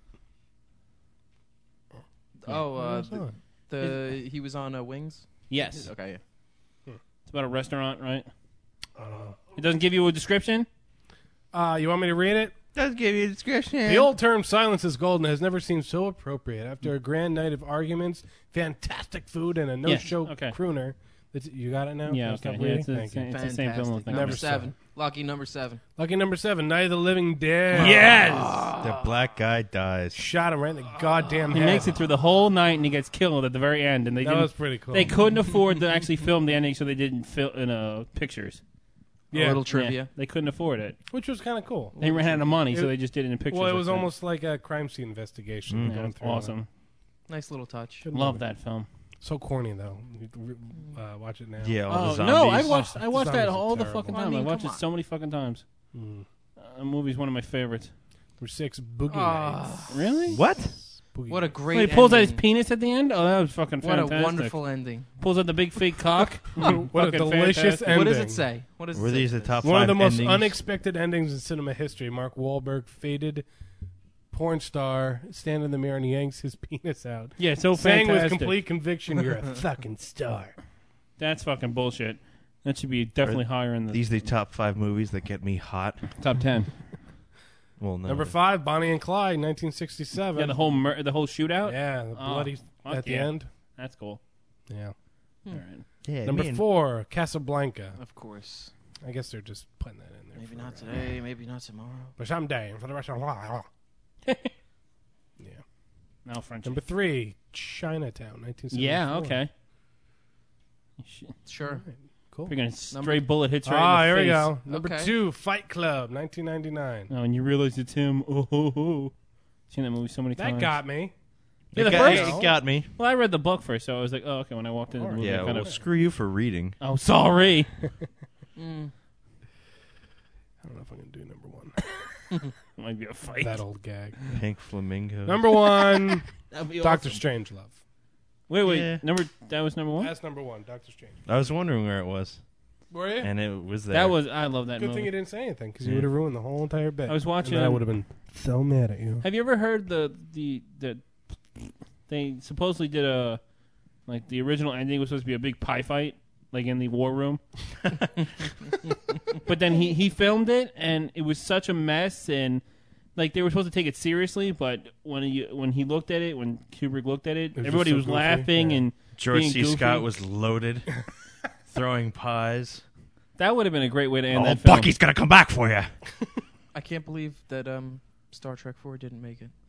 Oh, uh, Never saw the, it. the he was on uh, Wings. yes. Okay. Yeah. It's about a restaurant, right? I don't know. It doesn't give you a description. Uh, you want me to read it? Does give you discretion. The old term "silence is golden" has never seemed so appropriate. After a grand night of arguments, fantastic food, and a no-show Yeah, okay. crooner. That's, you got it now? Yeah, Can I okay. stop Yeah, reading? it's, the Thank same, you. it's the same film. Fantastic. Thing. Number Never saw seven. Lucky number seven. Lucky number seven, Night of the Living Dead. Yes. The black guy dies. Shot him right in the goddamn He head. makes it through the whole night and he gets killed at the very end. And they That didn't, was pretty cool. They couldn't afford to actually film the ending, so they didn't film in uh, pictures. Yeah. A little Yeah, trivia. they couldn't afford it. Which was kind of cool. They ran out of money, so It- they just did it in pictures. Well, it like was that. almost like a crime scene investigation. Yeah, going it's through on it. awesome. Nice little touch. Good Love movie. that film. So corny though. You, uh, watch it now. Yeah, all Oh the no, I zombies. watched I watched that Zombies are all the terrible. fucking Well, I time. I, mean, watched come it on. so many fucking times. Mm. Uh, the movie's one of my favorites. Number six, Boogie Ah. Nights. Really? What? Boogie What a Nights. great. Wait, he pulls out his ending. penis at the end. Oh, that was fucking What fantastic. a wonderful ending. Pulls out the big fake cock. What a Fucking delicious fantastic. ending. What does it say? What does it Were say? these the top One five of the most endings? unexpected endings in cinema history. Mark Wahlberg, faded porn star, standing in the mirror and yanks his penis out. Yeah, so Saying fantastic. with complete conviction, "You're a fucking star." That's fucking bullshit. That should be definitely higher in the These are the top five movies that get me hot. top ten. Well, no. Number five, Bonnie and Clyde, nineteen sixty-seven. Yeah, the whole mur- the whole shootout. Yeah, the Oh, bloody fuck at the yeah. end. That's cool. Yeah. All right. Yeah, Number me and- four, Casablanca. Of course. I guess they're just putting that in there. Maybe for, not uh, today. Maybe not tomorrow. But someday, for the rest of the while. Yeah. Now French. Number three, Chinatown, nineteen seventy-four. Yeah. Okay. Sure. Cool. Freaking stray bullet hits right Ah, in here the we face. go. Number Okay. two, Fight Club, nineteen ninety-nine. Oh, and you realize it's him. Oh, ho, ho. Seen that movie so many That times. got me. Yeah, it, the got, first. it got me. Well, I read the book first, so I was like, oh, okay. When I walked into the movie, I Yeah, kind well, of. screw you for reading. Oh, sorry. Mm. I don't know if I'm going to do number one. Might be a fight. That old gag. Pink flamingo. Number one, That'd be Doctor awesome. Strangelove. Wait, wait. Yeah. Number that was number one. That's number one, Doctor Strange. I was wondering where it was, Were you? and it was there. That was. I love that Good movie. thing you didn't say anything, because you Yeah. would have ruined the whole entire bit. I was watching- And then I would have been so mad at you. Have you ever heard the the the they supposedly did a like the original ending was supposed to be a big pie fight like in the war room, but then he he filmed it and it was such a mess and like they were supposed to take it seriously, but when he when he looked at it when Kubrick looked at it, was everybody just so was goofy. laughing Yeah. and George being C. goofy. Scott was loaded, throwing pies. That would have been a great way to end Oh, that film. Bucky's gonna come back for you. I can't believe that um, Star Trek four didn't make it.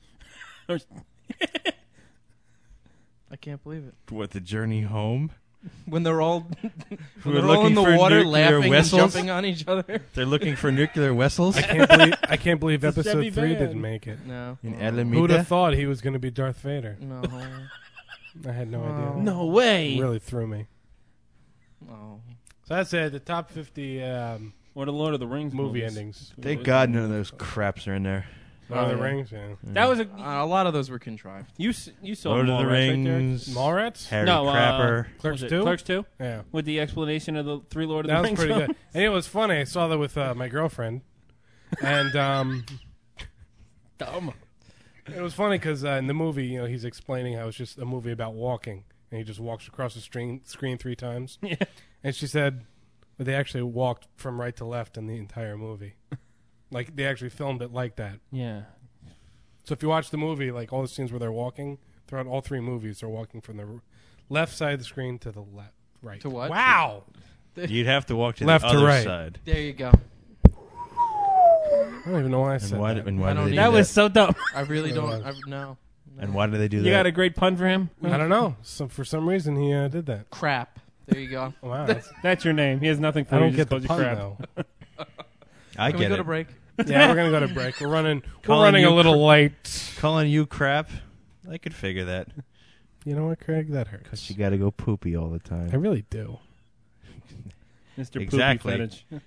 I can't believe it. What, the journey home? When they're all when We're they're all in looking the for water, nuclear laughing and vessels? jumping on each other. They're looking for nuclear vessels I can't believe I can't believe This is episode Debbie three Van. didn't make it. No, in Who'd have Alameda. thought he was going to be Darth Vader? no, I had no Oh. idea. No way. It really threw me. oh. So that's it. The top fifty um, Or the Lord of the Rings movie movies. endings. Thank God none of those craps are in there. Lord of Oh, the yeah. Rings, yeah. That was a Uh, a lot of those were contrived. you. s- You saw Lord of the Mallrats, right, Derek? Rings, Mallrats? Harry No, uh, Crapper. Clerks was it two? Clerks two. Yeah. With the explanation of the three Lord of That the was Rings. pretty good. films. And it was funny. I saw that with uh, my girlfriend. And um, Dumb. it was funny because uh, in the movie, you know, he's explaining how it's just a movie about walking. And he just walks across the screen, screen three times. Yeah. And she said, but they actually walked from right to left in the entire movie. Like, they actually filmed it like that. Yeah. So if you watch the movie, like all the scenes where they're walking, throughout all three movies, they're walking from the r- left side of the screen to the left, right. To what? Wow. You'd have to walk to Left the to other right. side. There you go. I don't even know why I said And why, that. and why I do don't they do That that? was so dumb. I really It don't. was. I, no. And why do they do that? You got a great pun for him. I don't know. So for some reason, he uh, did that. Crap. There you go. Wow. That's, That's your name. He has nothing for I you. don't He get just the calls you pun, crap. though. I Can get we go it. to break? Yeah, we're going to go to break. We're running We're Calling running a you little cr- late. Calling you crap? I could figure that. You know what, Craig? That hurts. Because you got to go poopy all the I time. really do. Mister Exactly. Poopy fetish.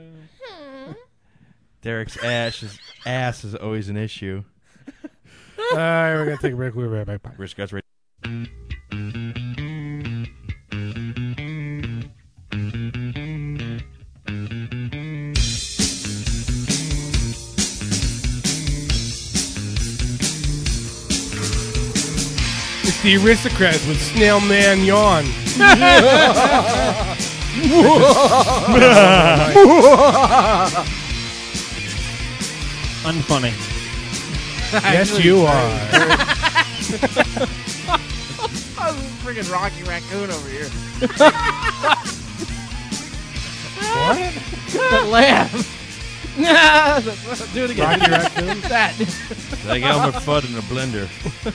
Derek's ass is, ass is always an issue. All right, we're going to take a break. We'll be right back. Bye. Rich Guts Radio. It's the Aristocrats with Snail Man Yawn. Unfunny. Yes, you are. I was freaking Rocky Raccoon over here. What? That laugh. Do it again. Rocky Raccoon? That. Like Elmer Fudd in a blender.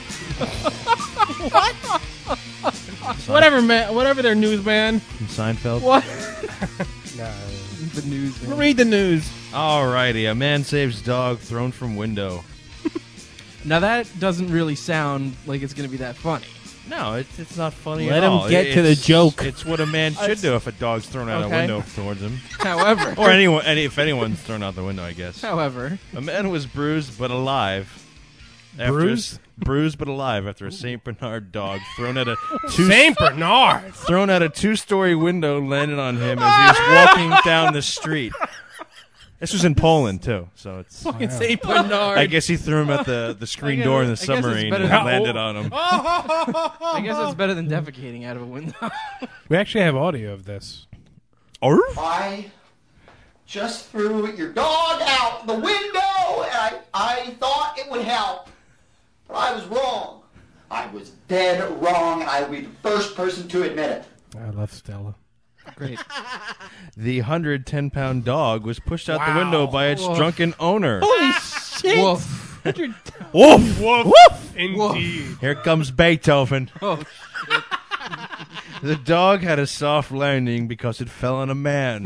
Whatever, man. Whatever their newsman. From Seinfeld. What? Nah. The news. Man. Read the news. Alrighty, a man saves dog thrown from window. Now that doesn't really sound like it's going to be that funny. No, it's it's not funny Let at him all. get to the It's- joke. It's what a man should do if a dog's thrown out Okay. a window towards him, However, or anyone, any if anyone's thrown out the window, I guess. however, A man was bruised but alive. After Bruised? A, bruised but alive after a Saint Bernard dog thrown at a two Saint Bernard. thrown at a two-story window landed on him as he was walking down the street. This was in Poland too, so it's. Fucking Saint Bernard. I guess he threw him at the, the screen guess- door in the I guess it's submarine better and than- landed on him. I guess it's better than defecating out of a window. We actually have audio of this. I just threw your dog out the window, and I, I thought it would help. But I was wrong. I was dead wrong, and I will be the first person to admit it. I love Stella. Great. The one hundred ten pound dog was pushed out the Wow. window by its Woof. drunken owner. Holy shit. Woof. Woof! Woof. Indeed. Here comes Beethoven. Oh, shit. The dog had a soft landing because it fell on a man.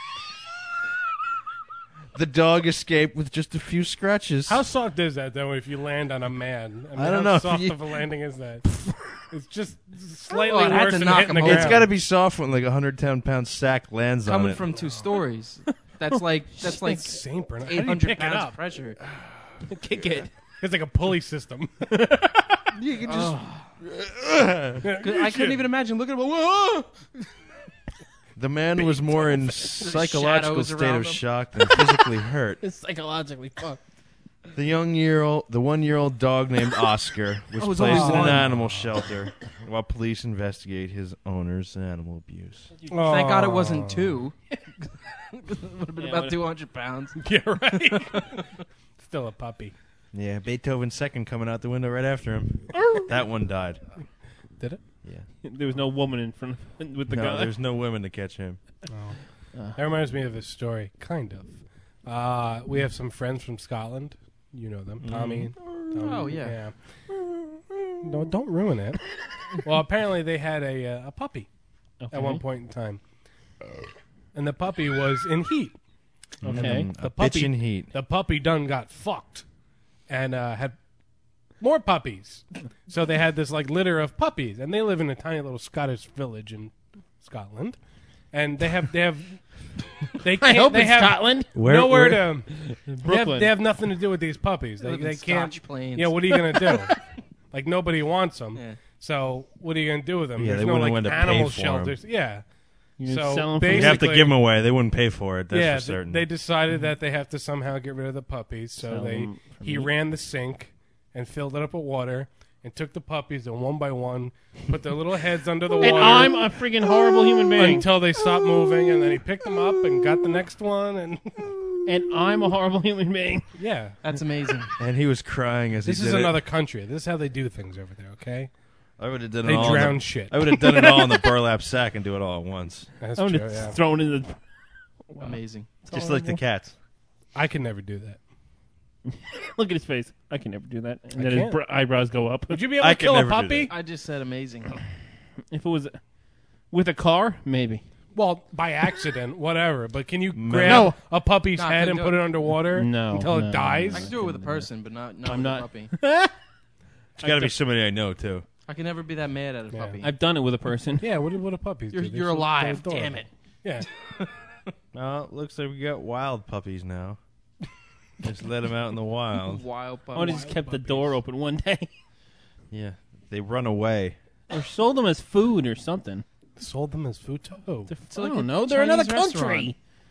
The dog escaped with just a few scratches. How soft is that, though, if you land on a man? I, mean, I don't how know if soft you- of a landing is that? It's just slightly Well, it had worse to than knock hitting the him ground. It's got to be soft when like a one hundred ten pound sack lands on Coming it. from two stories. That's like that's like Saint Bernard. How do eight you hundred pick it pounds up? of pressure. Kick it. It's like a pulley system. You can just. I couldn't even imagine looking at him. Whoa! The man was more in psychological shadows state around of him. shock than physically hurt. It's psychologically fucked. The young year old, the one year old dog named Oscar was, Oh, it's placed only in an one. animal shelter while police investigate his owner's animal abuse. Thank God it wasn't two. It would have been Yeah, about what- two hundred pounds. Yeah, right. Still a puppy. Yeah, Beethoven's second coming out the window right after him. That one died. Did it? Yeah. There was no woman in front of with the No, guy. there's no women to catch him. That reminds me of a story, kind of. Uh, we have some friends from Scotland. You know them, Tommy. Tommy Oh, yeah. yeah. No, don't ruin it. Well, apparently they had a uh, a puppy Okay. at one point in time, and the puppy was in heat. Okay. Mm, The a puppy- bitch in heat. The puppy done got fucked, and uh, had more puppies. So they had this like litter of puppies, and they live in a tiny little Scottish village in Scotland. and they have they have they I can't. hope they it's have Scotland. Where- nowhere where- to. They have, Brooklyn. they have nothing to do with these puppies. They live in they can't. Scotch Plains. Yeah, what are you gonna do? Like nobody wants them. Yeah. So what are you gonna do with them? Yeah, There's they no wouldn't like want to pay animal for 'em. shelters. Yeah. You So sell 'em for- You have to basically- give them away. They wouldn't pay for it. That's yeah, for certain. They, they decided that they have to somehow get rid of the puppies, so Sell they 'em for he meat. ran the sink and filled it up with water and took the puppies and one by one put their little heads under the water. And I'm a freaking horrible human being. until they stopped moving, and then he picked them up and got the next one, and And I'm a horrible human being. yeah, That's amazing. and he was crying as this he is did another it. country. This is how they do things over there. Okay, I would have done it they all. in drown the, shit. I would have done it all in the burlap sack and do it all at once, That's I'm true. just Yeah. thrown in the. Amazing. just like the cats. I can never do that. Look at his face. I can never do that. And I then his can't. br- eyebrows go up. Would you be able I to could kill a never do puppy? I just said amazing. If it was with a car, maybe. Well, by accident, whatever. But can you No. grab No. a puppy's No, I head couldn't and do put it. it underwater No, until no, it dies? I can do it with a person, but not, not I'm with not- a puppy. It's got to be somebody I know too. I can never be that mad at a Yeah. puppy. I've done it with a person. Yeah, what do what do puppies You're, do? They're you're so- alive. they're Damn adorable. it. Yeah. Well, it looks like we got wild puppies now. Just let them out in the wild. Wild I puppy. just kept the door open one day. Yeah, they run away. Or sold them as food or something. Sold them as food. Oh, I like don't a know. They're Chinese another country. restaurant.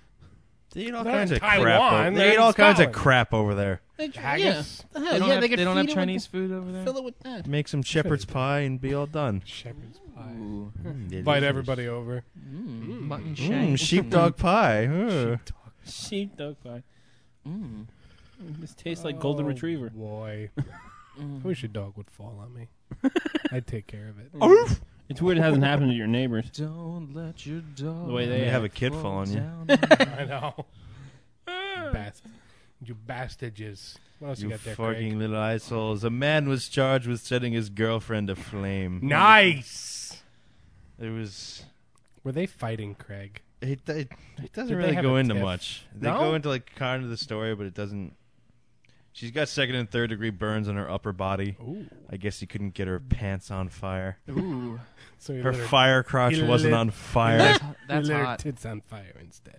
They eat all They're kinds in of crap. Taiwan. Over, They're they eat in all kinds of Scotland. crap over there. They, Haggis? Yeah, the hell, They don't yeah, have, they, could they don't feed have it Chinese with food over the, there? fill it with that. Make some shepherd's pie and be all done. shepherd's pie. Ooh. Mm, Invite everybody over. Mm. Mutton Mm, shank. sheepdog pie. Huh. Sheepdog pie. Mm. This tastes like golden Oh, retriever. Boy, I wish a dog would fall on me. I'd take care of it. It's weird it hasn't happened to your neighbors. Don't let your dog The way They they have a act. kid fall on you. down. I know. Bast- you bastages. What else you, You got there, fucking Craig? little eyeballs. A man was charged with setting his girlfriend aflame. Nice. It was. Were they fighting, Craig? It, it, it doesn't Did they really have go a into tiff? much. They No? go into like kind of the story, but it doesn't. She's got second and third degree burns on her upper body. Ooh. I guess he couldn't get her pants on fire. Ooh. So he Her lit fire crotch he wasn't lit- on fire. That's, he that's lit her hot. tits on fire instead.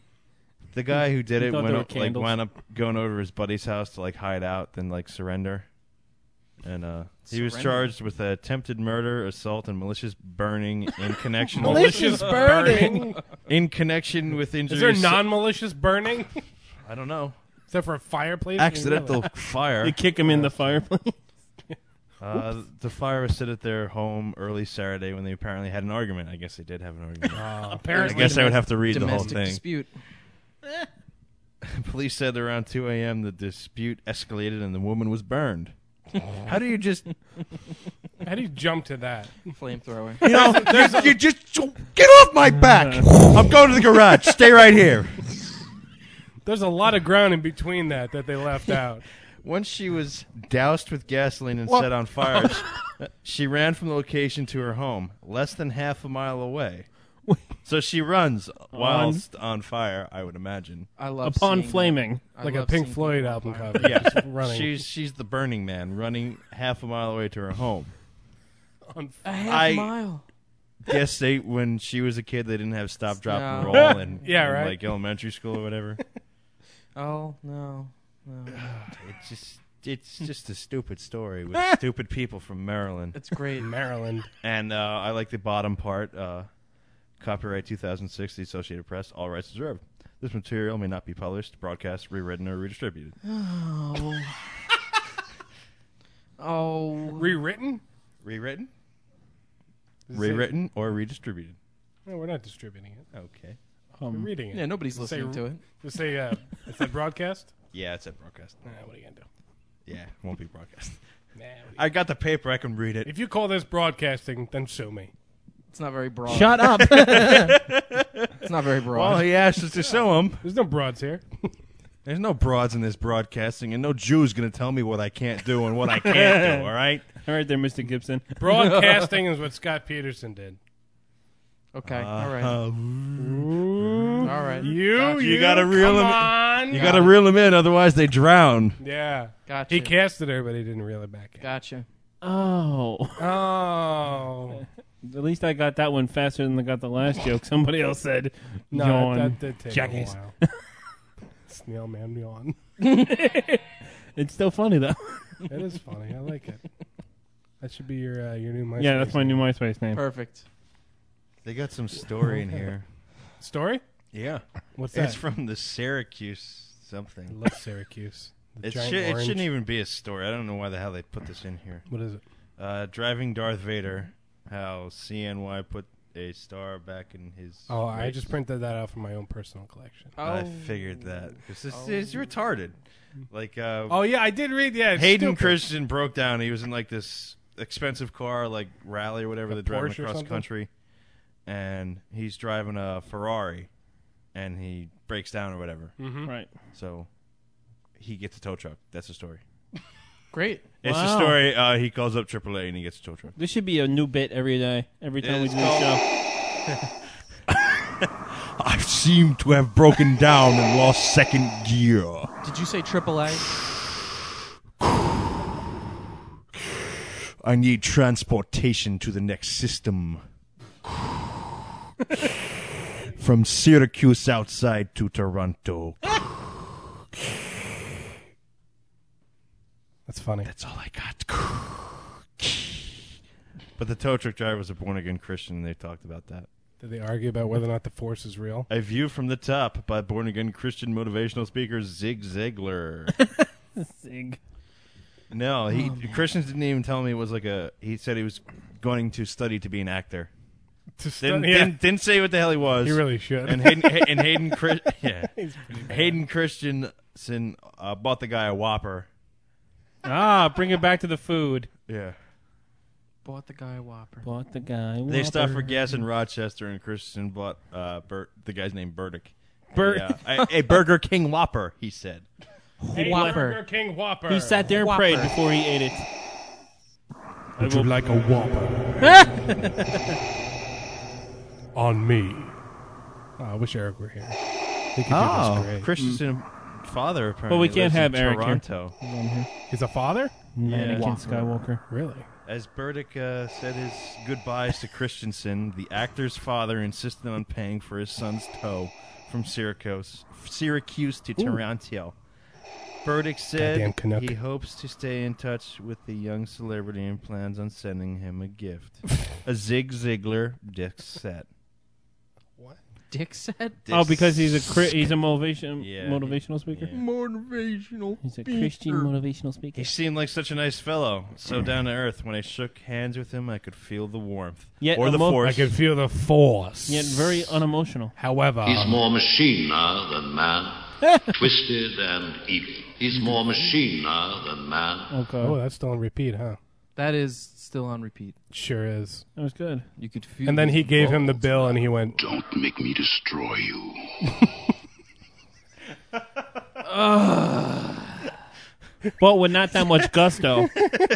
The guy who did He it thought went they were up, like candles. wound up going over to his buddy's house to like hide out, then like surrender. And uh, he was Surrender. charged with uh, attempted murder, assault, and malicious burning in connection Malicious burning. in connection with Is injuries. there non-malicious burning? I don't know. Except for a fireplace? Accidental fire. You kick him in the fireplace. Uh, the fire was set at their home early Saturday when they apparently had an argument. I guess they did have an argument. I Apparently. guess I would have to read the whole Domestic thing. dispute. Police said around two a.m. the dispute escalated and the woman was burned. How do you just, How do you jump to that? Flamethrower. you know, you, you just get off my back. I'm going to the garage. Stay right here. There's a lot of ground in between that that they left out. Once she was doused with gasoline and What? set on fire, she, she ran from the location to her home, less than half a mile away. So she runs whilst on fire, I would imagine. I love Upon seeing flaming. that. I Like a love Pink seeing Floyd people on album fire. cover. Yeah, Just running. she's she's the Burning Man, running half a mile away to her home. on A half I- mile. Guess they when she was a kid, they didn't have stop, drop, and No. roll in, Yeah, in, right. like elementary school or whatever. Oh no. no. It's just it's just a stupid story with stupid people from Maryland. It's great. Maryland. And uh, I like the bottom part. Uh, copyright two thousand six, the Associated Press, all rights reserved. This material may not be published, broadcast, rewritten, or redistributed. Oh. oh. Rewritten? Rewritten, Does it say- rewritten, or redistributed. No, we're not distributing it. Okay. We're Um, reading it. Yeah, nobody's Does it listening say, to it. Does it say, uh, it said broadcast? Yeah, it's at broadcast. Nah, what are you going to do? Yeah, it won't be broadcast. Nah, what are you I got the paper. I can read it. If you call this broadcasting, then sue me. It's not very broad. Shut up. It's not very broad. Well, he asked us to show him. There's no broads here. There's no broads in this broadcasting, and no Jew's going to tell me what I can't do and what I can't do, all right? All right there, Mister Gibson. Broadcasting is what Scott Peterson did. okay. all right. Uh, all right. You, Gotcha. you, You gotta reel come him- on. you got to reel them in, otherwise they drown. Yeah. Gotcha. He casted her, but he didn't reel it back in. Gotcha. Oh. Oh. At least least I got that one faster than I got the last joke. Somebody else said, No, yawn, that did take jackass. a while. Snail man yawn. It's still funny, though. It is funny. I like it. That should be your uh, your new MySpace. Yeah, that's my new MySpace name. Perfect. They got some story in here. Story? Yeah. What's that? It's from the Syracuse something. I love Syracuse. The It, giant should, it orange. shouldn't even be a story. I don't know why the hell they put this in here. What is it? Uh, driving Darth Vader. How C N Y put a star back in his. Oh, I race. just printed that out for my own personal collection. I figured that because this Oh. is retarded. Like, uh, Oh, yeah, I did read. Yeah, it's Hayden stupid. Christian broke down. He was in like this expensive car, like rally or whatever, A they're driving Porsche or across the something? country, and he's driving a Ferrari, and he breaks down or whatever. Mhm. Right. So he gets a tow truck. That's the story. Great. It's Wow. the story. Uh, he calls up triple A and he gets a tow truck. This should be a new bit every day, every time we It's do the called- show. I seem to have broken down and lost second gear. Did you say triple A? I need transportation to the next system. From Syracuse outside to Toronto. That's funny. That's all I got. But the tow truck driver was a born-again Christian, and they talked about that. Did they argue about whether or not the Force is real? A View from the Top by born-again Christian motivational speaker Zig Ziglar. Zig. No, he Oh, Christians didn't even tell me it was like a. He said he was going to study to be an actor. To Didn't, study- yeah. didn't, didn't say what the hell he was. He really should. And Hayden, Ha- and Hayden, Chris, yeah, He's pretty bad. Hayden Christensen uh, bought the guy a Whopper. Ah, bring it back to the food. Yeah. Bought the guy a Whopper. Bought the guy. They stopped for Whopper. gas in Rochester, and Christensen bought uh, Bert, the guy's name Burdick. Bur- a, uh, a, a Burger King Whopper, he said. Hey, Whopper. Burger King Whopper. He sat there and Whopper. prayed before he ate it. Would you like a Whopper? On me. Oh, I wish Eric were here. He could do Oh, this great. Christensen father apparently. But we can't lives have in Eric Toronto. here. He's a father? Anakin Whopper. Skywalker. Really? As Burdick uh, said his goodbyes to Christensen, the actor's father insisted on paying for his son's tow from Syracuse, Syracuse to Ooh. Toronto. Burdick Goddamn said Canuck. he hopes to stay in touch with the young celebrity and plans on sending him a gift. A Zig Ziglar disc set. Dick said? Oh, because he's a cri- he's a motivation Yeah, motivational speaker. yeah. Motivational. He's a Christian motivational speaker. He seemed like such a nice fellow, so down to earth. When I shook hands with him, I could feel the warmth. Yet or the emo- force. I could feel the Force. Yet very unemotional. However, He's more machine now than man, twisted and evil. He's more machine now than man. Okay. oh, that's still on repeat, huh? That is still on repeat. Sure is. That was good. You could feel. And then he his gave him the balls. bill, and he went, Don't make me destroy you. But with not that much gusto.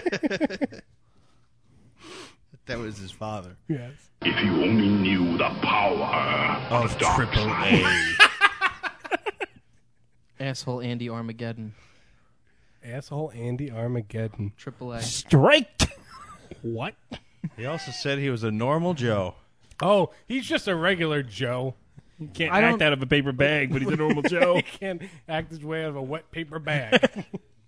That was his father. yes. If you only knew the power Of triple A. Asshole Andy Armageddon. Asshole Andy Armageddon. Triple A. Strike. What? He also said he was a normal Joe. Oh, he's just a regular Joe. He can't I act don't- out of a paper bag, but he's a normal Joe. He can't act his way out of a wet paper bag.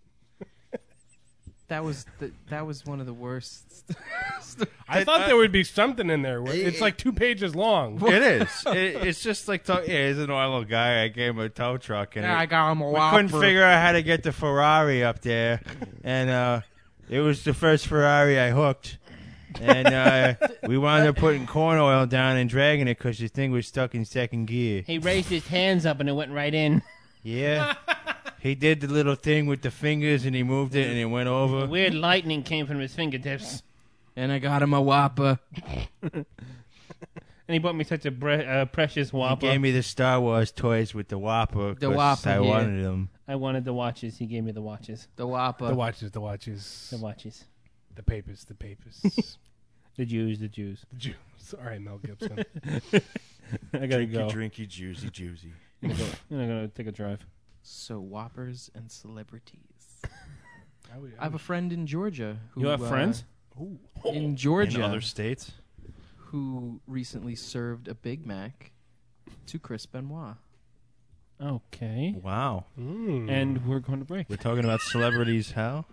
That was the, that was one of the worst. I thought there would be something in there. where- It's like two pages long. It is. It, it's just like, talk, yeah, he's a normal guy. I gave him a tow truck. And Yeah, it- I got him a we Whopper. couldn't figure out how to get the Ferrari up there. And uh, it was the first Ferrari I hooked. And uh, we wound up putting corn oil down and dragging it because the thing was stuck in second gear. He raised his hands up and it went right in. Yeah. He did the little thing with the fingers and he moved it and it went over. Weird lightning came from his fingertips. And I got him a Whopper. And he bought me such a bre- uh, precious He Whopper. gave me the Star Wars toys with the Whopper. The 'cause Whopper, I yeah. wanted them. I wanted the watches. He gave me the watches. The Whopper. The watches, the watches. The watches. The papers, the papers. The Jews, the Jews. The Jews. All right, Mel Gibson. I gotta Drinky, go. drinky, juicy, juicy. I'm gonna, go. I'm gonna take a drive. So Whoppers and celebrities. I would- I I have a would- friend in Georgia. Who, You have uh, friends? Ooh. in Georgia In other states? who recently served a Big Mac to Chris Benoit. Okay. Wow. And we're going to break. We're talking about celebrities. How?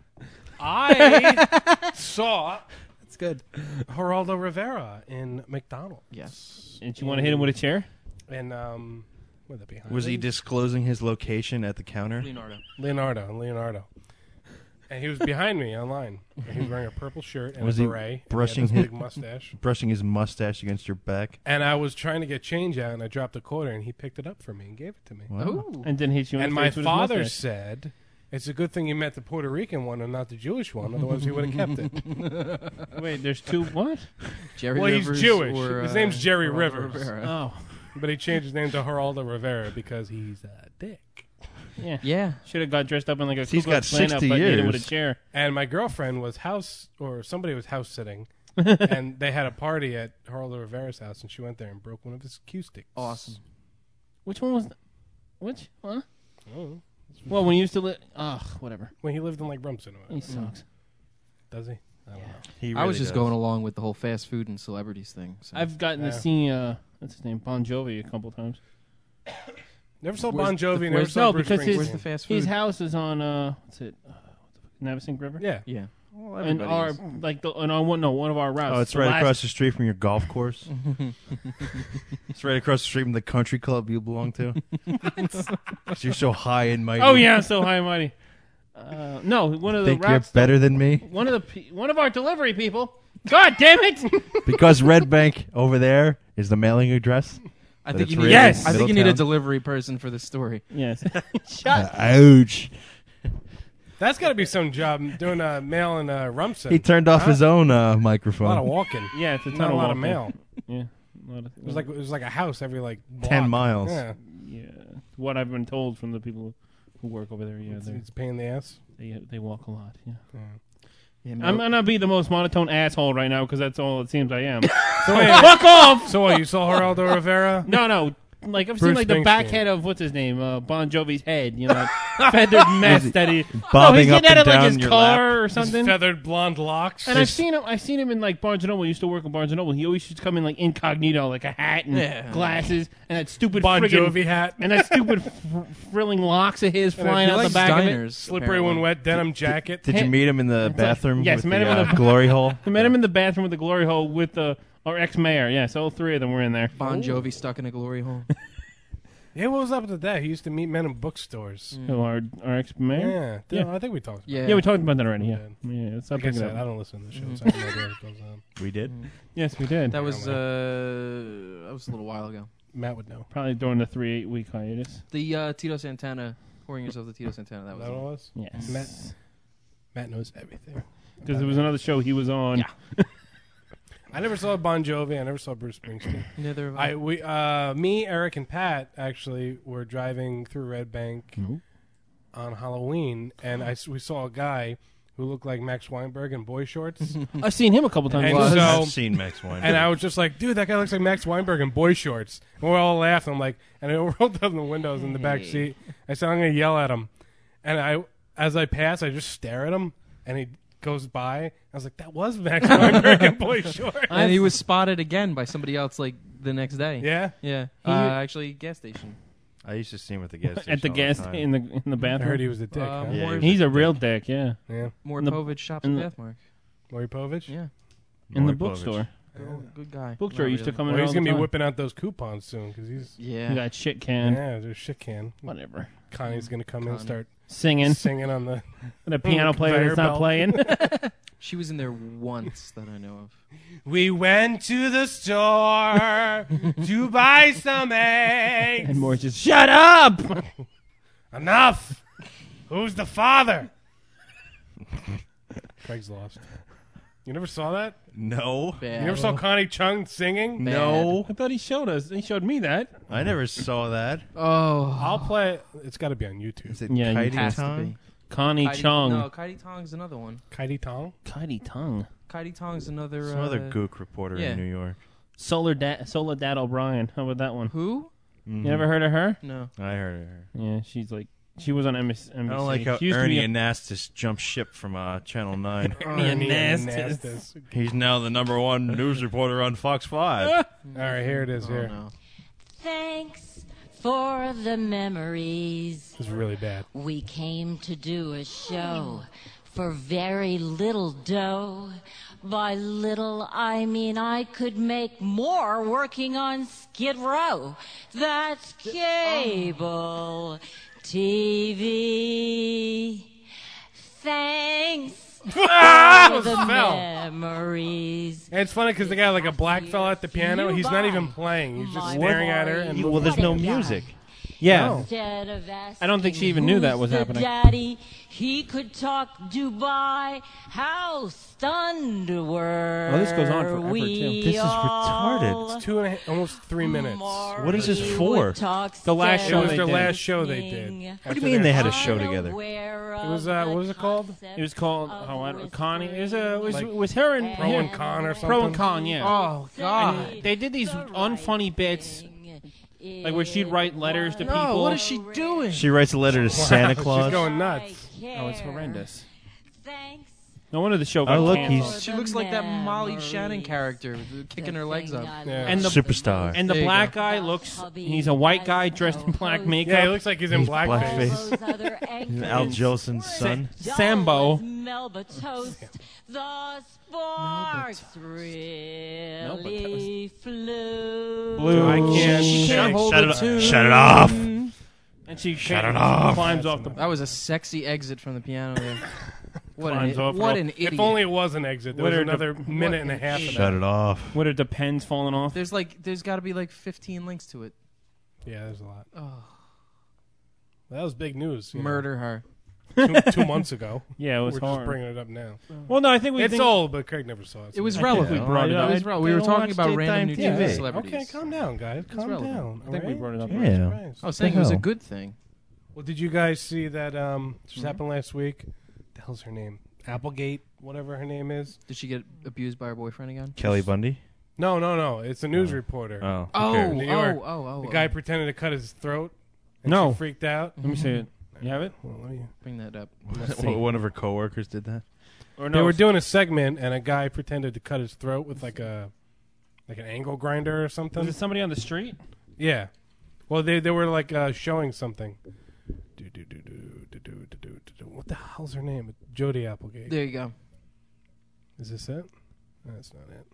I saw That's good. Geraldo Rivera in McDonald's. Yes. And you want to hit him with a chair? And um, where that behind? Was he me? disclosing his location at the counter? Leonardo. Leonardo, Leonardo. And he was behind me online. And he was wearing a purple shirt and Was a he beret. and brushing he had his this big mustache? brushing his mustache against your back? And I was trying to get change out, and I dropped a quarter, and he picked it up for me and gave it to me. Wow. Ooh. And then hit you in And the my face with his father mustache. said, "It's a good thing you met the Puerto Rican one and not the Jewish one, otherwise he would have kept it." Wait, there's two what? Jerry Well, Rivers he's Jewish. or, His uh, name's Jerry Geraldo Rivers. Rivera. Oh. But he changed his name to Geraldo Rivera because he's a dick. Yeah. Yeah. Should have got dressed up in like a He's Ku got Klux Klan sixty outfit and hit him with a years. chair. And my girlfriend was house, or somebody was house sitting, and they had a party at Geraldo Rivera's house, and she went there and broke one of his cue sticks. Awesome. Which one was that? Which? Huh? Oh, Well, when you used to live... Ugh, whatever. when he lived in like Rumson. or He whatever. sucks. Does he? I don't know. He I was really just does. going along with the whole fast food and celebrities thing. So. I've gotten Yeah. to see, uh, what's his name, Bon Jovi a couple times. Never saw Where's Bon the- Jovi. Never where's- saw No, Bruce because his, Springsteen. Where's the fast his food? house is on, uh, what's it? Uh, what the fuck, Navasink River? Yeah. Yeah. Well, And our, everybody is. like, the, and our one, no, one of our routes. Oh, it's the right last- across the street from your golf course. It's right across the street from the country club you belong to. 'Cause you're so high and mighty. Oh, yeah, so high and mighty. Uh, no, one of the Think you're routes... better than me? One of the pe- one of our delivery people. God damn it! Because Red Bank over there is the mailing address. I But think it's you really need. Yes! I think you need a Middletown. delivery person for this story. Yes. Uh, ouch. That's got to be some job doing a mail in uh, Rumson. He turned off Huh? his own uh, A lot of microphone. walking. Yeah, it's a ton Not a of lot of walking. mail. Yeah. A lot of, It was like it was like a house every like block. Ten miles. Yeah, yeah. What I've been told from the people who work over there, yeah, it's, they it's a pain in the ass. they, they walk a lot. Yeah. Yeah, I'm gonna be the most monotone asshole right now because that's all it seems I am. So wait, Fuck off! So what? You saw Geraldo Rivera? No, no. Like I've Bruce seen like the Springsteen. back head of what's his name, uh, Bon Jovi's head. You know, that feathered mess that he. bobbing no, he's up getting and out of like down his your car or His something. feathered blonde locks. And I've seen him. I've seen him in like Barnes and Noble. He used to work at Barnes and Noble. He always used to come in like incognito, like a hat and Yeah. glasses, and that stupid Bon friggin- Jovi hat. and that stupid fr- frilling locks of his And flying he out the likes back diners, Slippery apparently. when wet denim jacket. Did you meet him in the It's like- bathroom yes, with met the him in uh, the- glory hole? of. I met him in the bathroom with the glory hole with the our ex mayor. Yes, all three of them were in there. Bon Jovi stuck in a glory hole. Yeah, what was up with that? He used to meet men in bookstores. Who, our our ex mayor. Yeah, Yeah. I think we talked. About Yeah. Yeah, we talked about that already. Yeah, We yeah. It's Like I something said, I that. don't listen to the shows. Mhm. I have no idea what goes on. We did. Yes, we did. That was uh, that was a little while ago. Matt would know. Probably during the three eight week hiatus. The uh, Tito Santana, pouring yourself the Tito Santana. That Is was that it. all it was? Yes. Matt, Matt knows everything. Because there was another show he was on. Yeah. I never saw Bon Jovi. I never saw Bruce Springsteen. Neither of I. I we uh me, Eric, and Pat actually were driving through Red Bank Mhm. on Halloween, and I s- we saw a guy who looked like Max Weinberg in boy shorts. I've seen him a couple times. And Was. so, I've seen Max Weinberg. and I was just like, dude, that guy looks like Max Weinberg in boy shorts. And we all laughed. I'm like, and I rolled down the windows in the back Hey. seat. I said, I'm going to yell at him. And I, as I pass, I just stare at him, and he goes by. I was like, that was Max Weinberg in boy shorts. And he was spotted again by somebody else like the next day. Yeah? Yeah. He- Uh, actually, gas station. I used to see him at the gas station. At the all gas time. in the in the I bathroom. heard he was a dick. Uh, huh? Yeah, More, he was He's a real dick. Yeah. Yeah. more in the- Povich shops in at the- Pathmark. Maury Povich? Yeah. In the Maury Povich. bookstore. Good, good guy. Bookstore Not used to really. come in Well, all he's the going to be time. whipping out those coupons soon, because he's... Yeah. You got shit can. Yeah, there's shit can. Whatever. Connie's going to come in and Connie. start Singing. singing on the... The piano player conveyor that's not belt. playing. She was in there once that I know of. We went to the store to buy some eggs. and more just shut up. Enough! Who's the father? Craig's lost. You never saw that? No. Bad. You never saw Connie Chung singing? No. I thought he showed us. He showed me that. I never saw that. Oh. I'll play it. It's got to be on YouTube. Is it Yeah, you Kaidi has to Tong? be. Connie Kaidi- Chung. No, Kaidi Tong's another one. Kaidi Tong? Kaidi Tung. Kaidi Tong's another. Some uh, other gook reporter yeah. in New York. Solar Dad Solar Dad O'Brien. How about that one? Who? Mhm. You ever heard of her? No. I heard of her. Yeah, she's like She was on M S N B C. I don't like how She used to be Ernie a- Anastas jumped ship from uh, Channel nine. Ernie Anastas. He's now the number one news reporter on Fox five. All right, here it is. Oh, Here. no. Thanks for the memories. This is really bad. We came to do a show for very little dough. By little, I mean I could make more working on Skid Row. That's cable T V. Thanks Ah, for the fell. memories. And it's funny because the guy, like a black fella at the piano, he's not even playing. He's just staring at her. And Well, there's no music. Yeah. Instead of asking I don't think she even knew that was who's the happening. Daddy, he could talk Dubai. How stunned were Oh, this goes on forever, too. we This is all. retarded. It's two and a half, almost three minutes. What is this for? The last It show was they their did. last show they did. What do you mean they had a show together? It was, uh, what was it called? It was called oh, I don't, Connie. It was, uh, it was, Like it was her and Pro him. and Con or something? Pro and Con, yeah. Oh, God. And they did these unfunny bits, like where she'd write letters to No, people. what is she doing? She writes a letter to Santa Claus. She's going nuts. Oh, it's horrendous. No wonder the show got Oh, look, canceled. he's She looks like that Molly Shannon character, with- kicking her legs up. Yeah. And the Superstar. And the There you black go. guy looks. He's a white guy dressed in black makeup. Yeah, he looks like he's in He's blackface. blackface. Al Jolson's son. Sambo. Melba toast. The sparks really flew. Blue. I can't. She can't hold Shut a it- tune. shut it off. And she Shut ca- it off. climbs off the. That was a sexy exit from the piano there. What, an, Climbs off what the- an idiot. If only it was an exit. There What was are the- another minute and a an half of idiot. Shut that. it off. What are the pens falling off? There's like, there's got to be like fifteen links to it. Yeah, there's a lot. Oh, That was big news. you know, murder her. two, two months ago. Yeah, it was We're hard. just bringing it up now. Well, no, I think we It's think old, but Craig never saw it. It was so- relevant. we brought it It up. was relevant. We were Don't talking watch about random New daytime T V. Jersey celebrities. Okay, calm down, guys. Calm relevant. down. I think we all brought it up. right? Yeah. Jesus Christ. I was saying it was a hell? good thing. Well, did you guys see that? Um, just happened last week. What the hell's her name? Applegate, whatever her name is. Did she get abused by her boyfriend again? Kelly Bundy? No, no, no. It's a news reporter. Oh. Oh, okay. In New oh, York. oh, oh, The oh. guy pretended to cut his throat. And No. she freaked out. Let me see it. You have it? Well, let me- Bring that up. One of her coworkers did that. Or They no? were doing a segment, and a guy pretended to cut his throat with like a like an angle grinder or something. Was it somebody on the street? Yeah. Well, they they were like uh, showing something. Do, do, do, do, do, do, do, do, do. What the hell's her name? Jodie Applegate. There you go. Is this it? No, that's not it.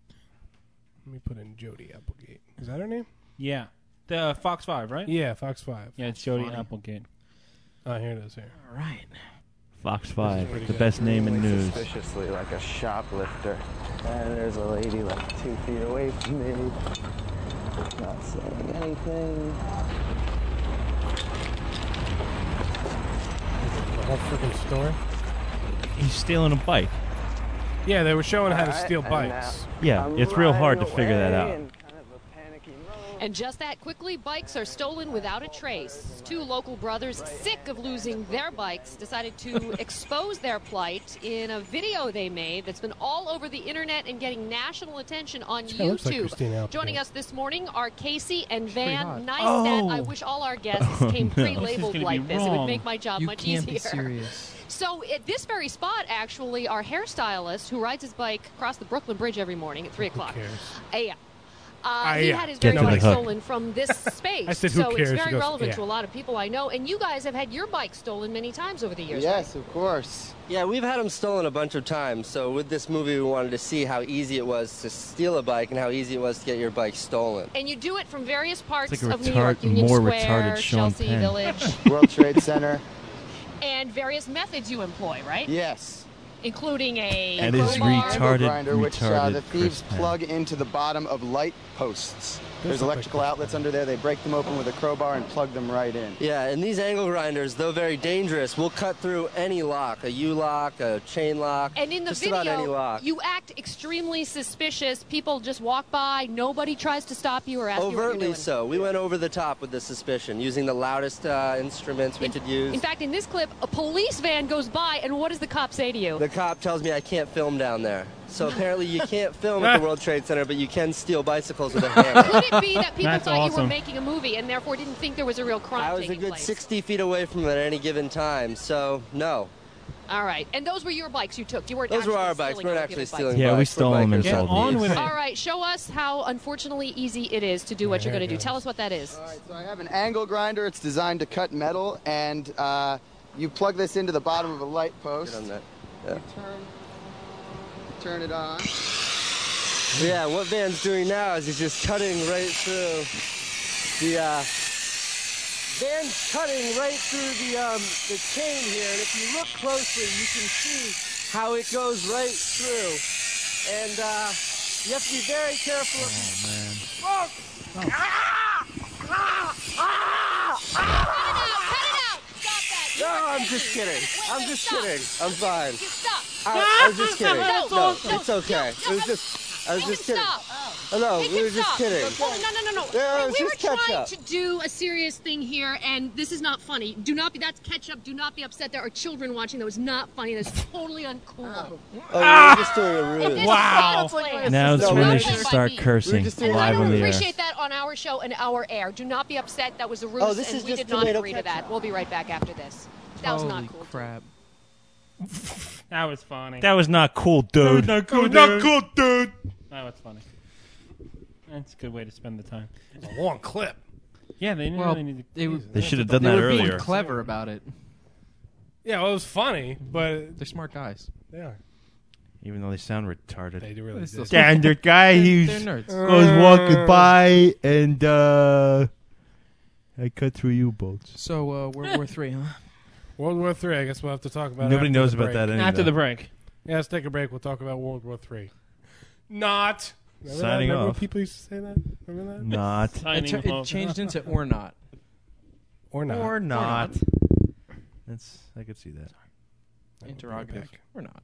Let me put in Jodie Applegate. Is that her name? Yeah. The uh, Fox Five, right? Yeah, Fox Five. Yeah, it's Jodie Funny. Applegate. Oh, here it is. Here. All right. Fox five, pretty the good. best name in news. Suspiciously like a shoplifter. And there's a lady like two feet away from me. Not saying anything. The whole freaking store. He's stealing a bike. Yeah, they were showing how to Alright, steal and bikes. Yeah, I'm it's real hard to riding figure that away out. in kind of a panicky mode. And just that quickly, bikes are stolen without a trace. Two local brothers, sick of losing their bikes, decided to expose their plight in a video they made that's been all over the internet and getting national attention on That looks like YouTube. Christina Applegate. Joining us this morning are Casey and Van hot. Neistat. Oh. I wish all our guests came This is pre-labeled gonna like be this. It would wrong. make my job You much can't easier. be serious. So at this very spot, actually, our hairstylist, who rides his bike across the Brooklyn Bridge every morning at three o'clock. cares? Uh, yeah. Uh, Ah, he yeah. had his Get very to the bike hook. stolen from this space. I said, who so cares? it's She very goes, relevant yeah. to a lot of people I know. And you guys have had your bike stolen many times over the years, Yes, of course. Yeah, we've had them stolen a bunch of times. So with this movie, we wanted to see how easy it was to steal a bike and how easy it was to get your bike stolen. right? And you do it from various parts It's like a of New retard- York, Union more Square, retarded Sean Chelsea Penn. Village, World Trade Center. and various methods you employ, right? Yes. Including a And his crowbar. retarded, grinder, which uh, retarded the thieves Chris Penn. plug into the bottom of light posts. There's look like electrical Chris outlets under there. They break them open with a crowbar and plug them right in. Yeah, and these angle grinders, though very dangerous, will cut through any lock, a U-lock, a chain lock, And in the just about any video, lock. you act extremely suspicious. People just walk by. Nobody tries to stop you or ask you what you're Overtly doing. so. We went over the top with the suspicion, using the loudest uh, instruments we could use. In fact, in this clip, a police van goes by, and what does the cop say to you? The the cop tells me I can't film down there. So apparently you can't film at the World Trade Center, but you can steal bicycles with a hammer. Could it be that people That's thought you were awesome. making a movie and therefore didn't think there was a real crime I was a taking good place? sixty feet away from it at any given time, so no. All right. And those were your bikes you took. You weren't Those were actually our bikes. stealing We weren't other actually people's stealing bikes. bikes. Yeah, we stole them and Get sold on them. with it. All right. Show us how unfortunately easy it is to do what you're going to do. Tell us what that is. All right, so I have an angle grinder. It's designed to cut metal, and uh, you plug this into the bottom of a light post. Get on that. Yeah. You turn, turn it on. Yeah, what Van's doing now is he's just cutting right through the, uh, Van's cutting right through the, um, the chain here, and if you look closely, you can see how it goes right through. And, uh, you have to be very careful. Oh, man. No, I'm just kidding. I'm just kidding. I'm fine. I, I was just kidding. No, No, no, it's okay. It was just, I was just kidding. Stop. Oh, no, Make we him were just stop. kidding. Hold on, no, no, no, no. Yeah, it was we were just ketchup. trying to do a serious thing here, and this is not funny. Do not be, that's ketchup. Do not be upset. There are children watching. That was not funny. That's totally uncool. Oh, we were just doing a If ruse. this Wow. is play- Now it's No, when we're they just should doing start by me. cursing just doing- live I on don't the air. appreciate that on our show and our air. Do not be upset. That was a ruse, Oh, this and is we just did not tomato agree to that. ketchup. We'll be right back after this. That was Holy not cool. crap. That was funny. That was not cool, dude. That was not cool, That was dude. not cool, dude. That was funny. That's a good way to spend the time. It's a long clip. Yeah, they didn't Well, really need to. they, were- They should have done they that were being earlier. clever about it. Yeah, well, it was funny, but They're smart guys. they are. Even though they sound retarded. They do really It's do. the- Standard guy who's They're nerds. goes walking by and uh I cut through U-boats. So, uh, World War Three, huh? World War Three. I guess we'll have to talk about. it Nobody after knows the about break. that anyway. After the break. Yeah, let's take a break. We'll talk about World War Three. Not Remember Signing that? Remember off. when people used to say that? Remember that? Not. It, tur- it changed into or not. Or not. Or not. That's I could see that. Interrogative. Or not.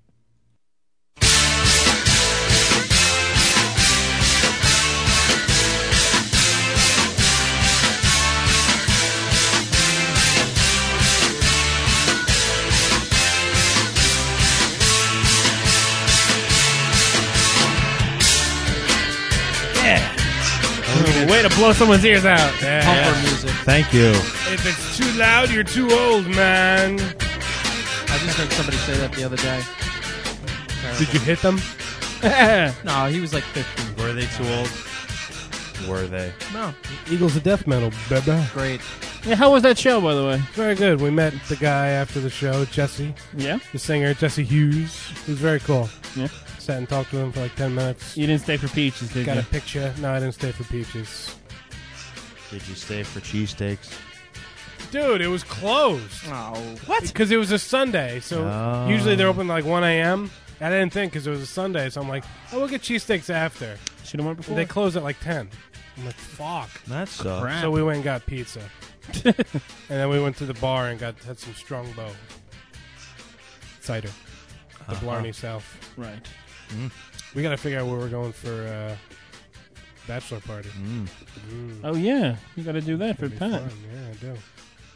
Yeah. Way to blow someone's ears out. Yeah. Pumper music. Thank you. If it's too loud, you're too old, man. I just heard somebody say that the other day. Did you hit them? No, he was like fifteen. Were they too old? Were they? No. Eagles of Death Metal, baby. Great. Yeah, how was that show, by the way? Very good. We met the guy after the show, Jesse. Yeah? The singer, Jesse Hughes. He was very cool. Yeah. Sat and talked to him for like ten minutes. You didn't stay for Peaches, did Got you? a picture. No, I didn't stay for Peaches. Did you stay for cheesesteaks? Dude, it was closed. Oh. What? Because it was a Sunday. So Oh. usually they're open like one a.m. I didn't think because it was a Sunday. So I'm like, oh, we'll get cheesesteaks after. Should have went before. They closed at like ten. I'm like, fuck. That sucks. Crap. So we went and got pizza. And then we went to the bar and got had some Strongbow cider. The Uh-huh. Blarney South. Right. Mm. We got to figure out where we're going for uh, bachelor party. Mm. Mm. Oh, yeah. You got to do that for It'd be Pat. fun. Yeah, I do.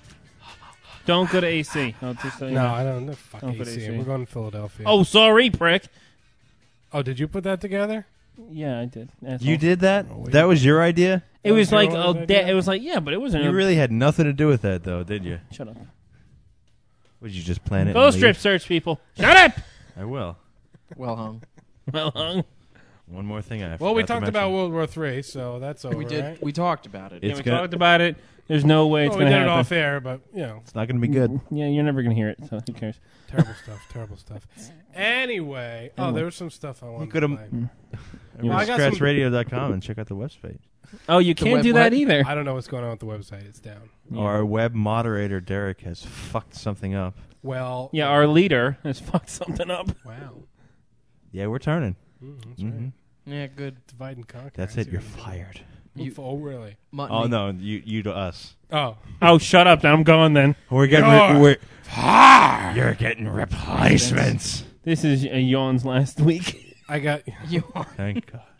Don't go to A C. I'll just tell you No, that. I don't. No, fuck Don't go A to C. A C. We're going to Philadelphia. Oh, sorry, prick. Oh, did you put that together? Yeah, I did. Asshole. You did that? Oh, wait. That was your idea? It was That was like, your oh, idea? da- it was like, yeah, but it wasn't. You a- really had nothing to do with that, though, did you? Shut up. Would you just plan it? Go and strip leave? search, people. Shut up. I will. Well hung. Well hung. One more thing I Well, we forgot to talked about mention. World War Three, so that's over. We did. Right? We talked about it. Yeah, It's we gonna- talked about it. There's no way it's Well, we going to did it happen. off air, but you know, It's not going to be good. Yeah, you're never going to hear it, so who cares? terrible stuff. Terrible stuff. Anyway, oh, Anyway. there was some stuff I wanted. You could have. to play. Well, I got scratch some- radio dot com and check out the website. Oh, you can't web- do that what? either. I don't know what's going on with the website. It's down. Yeah. Our web moderator, Derek, has fucked something up. Well, Yeah, our leader has fucked something up. wow. Yeah, we're turning. Mm, that's Mhm. right. Yeah, good. Divide and conquer. That's I it. see You're what you did. fired. You- oh, really? Mutton Oh meat. no, you you to us. Oh, Oh, shut up. Then I'm going then. We're getting. You're Re- we're, you're getting replacements. This is uh, Yawn's last week. I got You are. Thank God.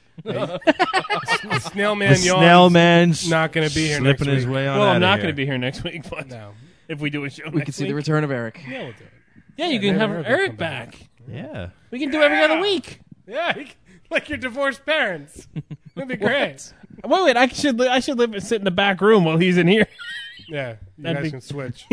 the snail man. The yawns. snail man's not going to be here slipping next his week. way on Well, out I'm of not here. going to be here next week, but No, if we do a show We next can see week. the return of Eric. yeah, we'll do it. Yeah, you Yeah, can never have heard Eric that back. Yeah. We can do every other week. Yeah, like your divorced parents. That'd be great. Wait, wait. I should li- I should live and sit in the back room while he's in here. Yeah, you That'd guys be- can switch.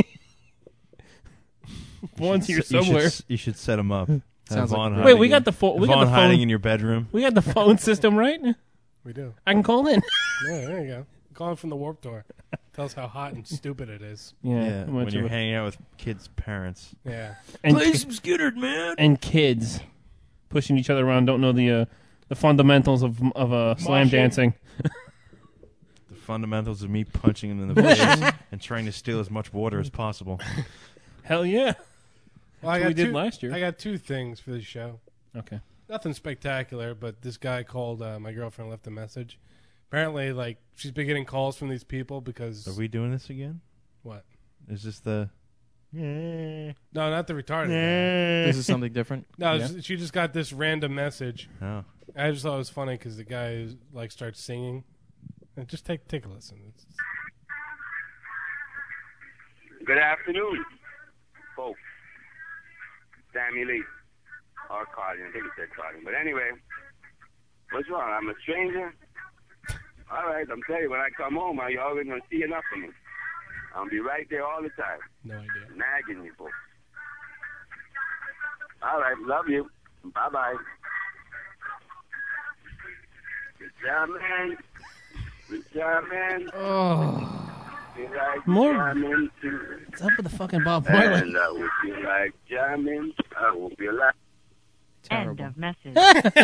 One's here You should somewhere. s- You should set him up. Have Sounds like- Vaughn Wait, hiding we in- got the phone. We got Vaughn the hiding phone in your bedroom. We got the phone system, right? We do. I can call in. Yeah, there you go. Calling from the Warp Tour. Tell us how hot and stupid it is. Yeah, Yeah, how when much you're of a- hanging out with kids' parents. Yeah. And Play ki- some Skittered, man. And kids pushing each other around don't know the uh, the fundamentals of of uh, slam Moshing. dancing. The fundamentals of me punching him in the face and trying to steal as much water as possible. Hell yeah! Well, I That's got what we did two, last year. I got two things for the show. Okay. Nothing spectacular, but this guy called. Uh, my girlfriend left a message. Apparently, like she's been getting calls from these people because. Are we doing this again? What? Is this the? No, not the retarded. Yeah. guy. This is something different? No, Yeah. she just got this random message. Oh. I just thought it was funny because the guy like starts singing. And just take take a listen. It's, Good afternoon, folks. Sammy Lee. Or Cardian. I think it said Cardian. But anyway, what's wrong? I'm a stranger? All right, I'm telling you, when I come home, are you always going to see enough of me? I'll be right there all the time. No idea. Nagging you, folks. All right, love you. Bye-bye. Good job, man. Good job, man. Oh. You like More- jamming too. What's up with the fucking Bob Marley? And I would be like jamming. I will be like. End of message.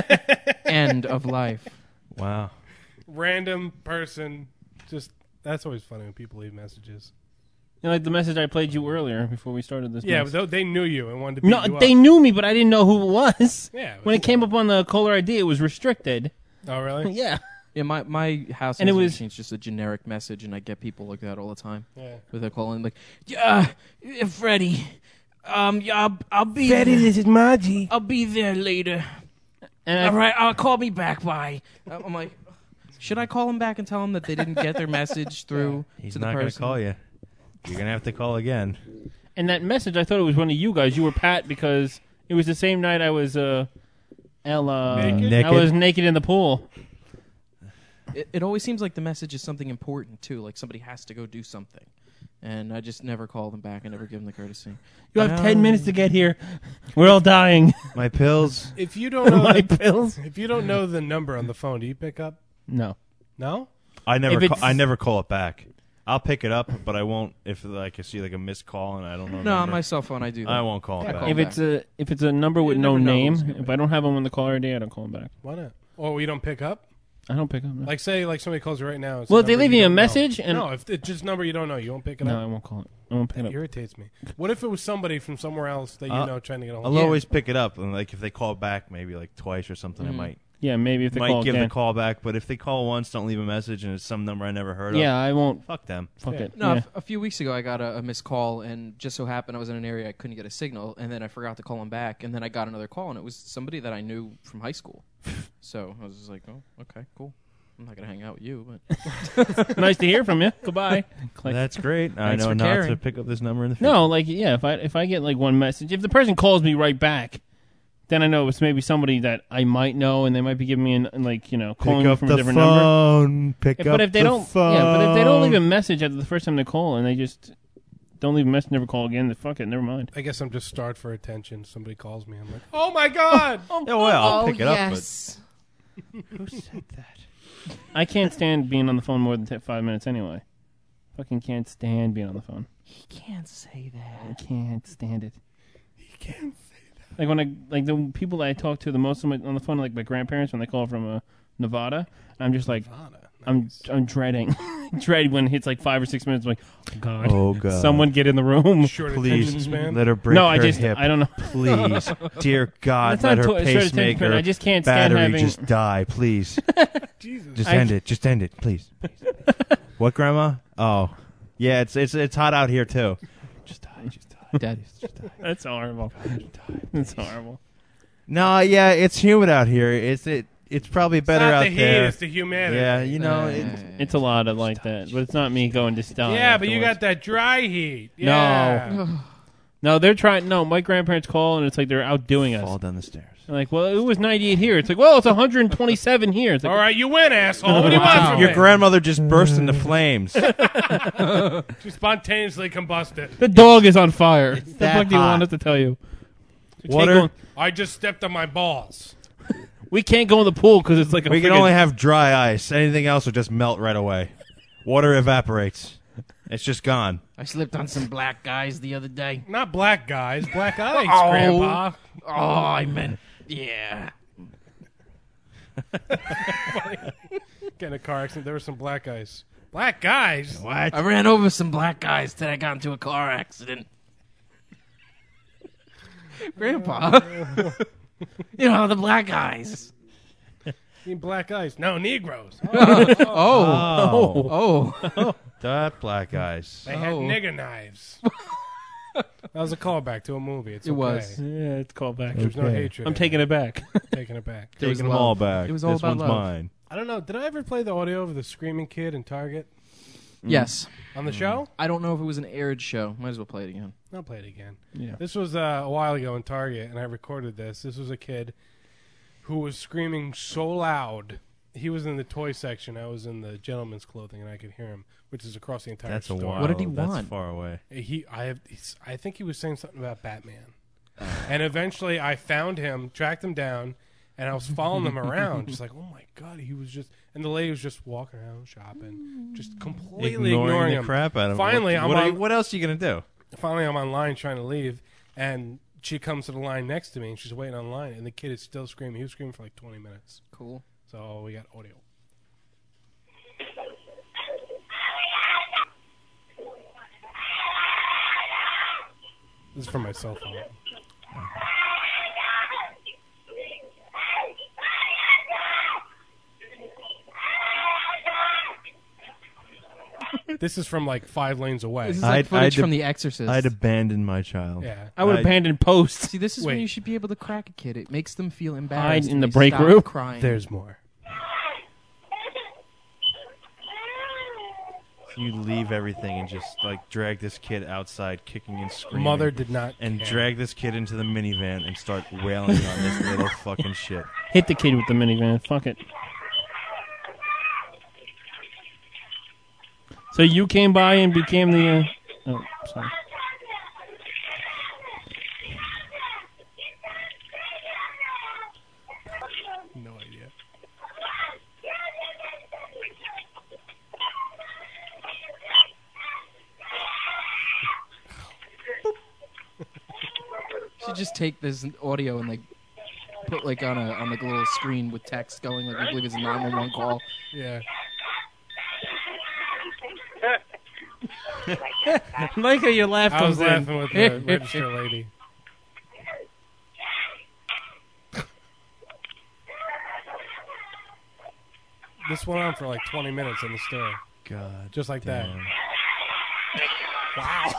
End of life. Wow. random person. Just that's always funny when people leave messages. You know, like the message I played you earlier before we started this. Yeah, mess. but they knew you and wanted to beat No, you up. they knew me, but I didn't know who it was. Yeah, it when it came up on the caller I D, it was restricted. Oh, really? Yeah. Yeah, my my house And it and was- it's just a generic message, and I get people like that all the time. Yeah. With a call in like, yeah, uh, Freddie, um, yeah, I'll, I'll be. Freddie, there. this is Margie. I'll be there later. And I- all right, I'll call me back. Bye. I'm like, should I call him back and tell him that they didn't get their message through He's to the not going to person? call you. You're going to have to call again. And that message, I thought it was one of you guys. You were Pat because it was the same night I was uh, Ella. Naked? I Naked? was naked in the pool. It, it always seems like the message is something important too, like somebody has to go do something, and I just never call them back. I never give them the courtesy. You have Um, ten minutes to get here. We're all dying. My pills. If you don't know My the, pills. if you don't know the number on the phone, do you pick up? No. No? I never. If Call, it's- I never call it back. I'll pick it up, but I won't if like I see like a missed call and I don't know. the No, on number. my cell phone I do that. I won't call Yeah, it back. call If back. it's a if it's a number with You no never know name, who's gonna if I don't have them on the caller I D, I don't call them back. Why not? Or you don't pick up? I don't pick up. No. Like say like somebody calls you right now. it's a Well, if they number leave you me a don't know. message and- no, if it's just a number you don't know, you won't pick it No, up. I won't call it. I won't pick it It up. irritates me. What if it was somebody from somewhere else that you I'll- know trying to get a hold I'll of? always pick it up, and like if they call back, maybe like twice or something, I Mhm. might. Yeah, maybe if they might call give again. the call back, but if they call once, don't leave a message, and it's some number I never heard of. Yeah, I won't. Fuck them. Fuck Yeah. it. No, yeah. a f- a few weeks ago I got a, a missed call, and just so happened I was in an area I couldn't get a signal, and then I forgot to call him back, and then I got another call, and it was somebody that I knew from high school. So I was just like, oh, okay, cool. I'm not gonna hang out with you, but Nice to hear from you. Goodbye. Click. That's great. I Thanks know for not caring. to pick up this number in the future. No, like yeah, if I if I get like one message, if the person calls me right back, then I know it's maybe somebody that I might know, and they might be giving me an like you know calling Pick me up from the a different number. phone. Pick If- up but if they the don't, phone. yeah, but if they don't leave a message after the first time they call, and they just don't leave a message, never call again, then fuck it, never mind. I guess I'm just starved for attention. Somebody calls me, I'm like, oh my god! Yeah, well, I'll oh pick it yes. up. But who said that? I can't stand being on the phone more than t- five minutes anyway. Fucking can't stand being on the phone. He can't say I that. can't stand it. He can't say that. Like when I like the people that I talk to the most on, my, on the phone, like my grandparents when they call from uh, Nevada, I'm just like, Nevada. I'm Nice. I'm dreading, dread when it hits like five or six minutes. I'm like, oh god, Oh, God. someone get in the room. Short Please attention span. let her break No, her I just- hip. I don't know. Please, dear God, That's let not her to- short attention span. pacemaker I just can't stand battery having- just die. Please, Jesus. just I- end it. Just end it, please. please. What, Grandma? Oh, yeah. It's it's it's hot out here too. Just die. Just die. Dead. Just die. That's horrible. That's horrible. No, yeah, it's humid out here. It's it. It's probably better not out the heat, there. it's the humidity. Yeah, you know. Uh, it, It's a lot of like that, but it's not me going to style. Yeah, but you got that dry heat. No. Yeah. No, they're trying. No, my grandparents call, and it's like they're outdoing us. Fall down the stairs. They're like, well, it was ninety-eight here. It's like, well, it's one hundred twenty-seven here. It's like, All right, you win, asshole. What do you want from Your me? grandmother just burst into flames. She spontaneously combusted. The dog is on fire. What the that fuck do you hot. want us to tell you? We can't Water? go in- I just stepped on my balls. We can't go in the pool because it's like a We can friggin- only have dry ice. Anything else will just melt right away. Water evaporates. It's just gone. I slipped on some black guys the other day. Not black guys, black ice, Oh. Grandpa. Oh, I meant, yeah. Get in a car accident. There were some black guys. Black guys? What? I ran over some black guys till I got into a car accident. Grandpa. You know, the black guys. You mean black guys? No, Negroes. Oh. Oh. Oh. Oh. That black eyes. They had Oh. nigger knives. That was a callback to a movie. It's It okay. was. Yeah, it's called back. There's no Okay. hatred. I'm in taking it back. Taking it back. There was Taking them love. all back. It was all this about one's love. mine. I don't know. Did I ever play the audio of the screaming kid in Target Yes. on the show? I don't know if it was an aired show. Might as well play it again. I'll play it again. Yeah. This was uh, a while ago in Target, and I recorded this. This was a kid who was screaming so loud. He was in the toy section. I was in the gentleman's clothing, and I could hear him, which is across the entire That's a store. while. What did he That's want? far away. He, I have, he's, I think he was saying something about Batman, and eventually I found him, tracked him down, and I was following him around, just like, oh my god, he was just, and the lady was just walking around shopping, just completely Ignoring ignoring, the him. crap out of him. Finally, what, I'm what, are on, you- what else are you gonna do? finally I'm online trying to leave, and she comes to the line next to me, and she's waiting on line, and the kid is still screaming. He was screaming for like twenty minutes. Cool. So we got audio. This is from my cell phone. This is from like five lanes away. This is like footage from The Exorcist. I'd abandon my child. Yeah. I would I'd- abandon posts. See, this is when Wait. you should be able to crack a kid. It makes them feel embarrassed. in and the they break stop room? Crying. There's more. You leave everything and just like drag this kid outside, kicking and screaming. Mother did not and care. drag this kid into the minivan and start wailing on this little fucking shit. Hit the kid with the minivan. Fuck it. So you came by and became the. Uh, oh, sorry. No idea. Should just take this audio and like put like on a on like a little screen with text going like I believe it's a nine one one call. Yeah. I like how your laugh I was comes in. laughing with the register lady. This went on for like twenty minutes in the store. God. Just like damn. that. Wow.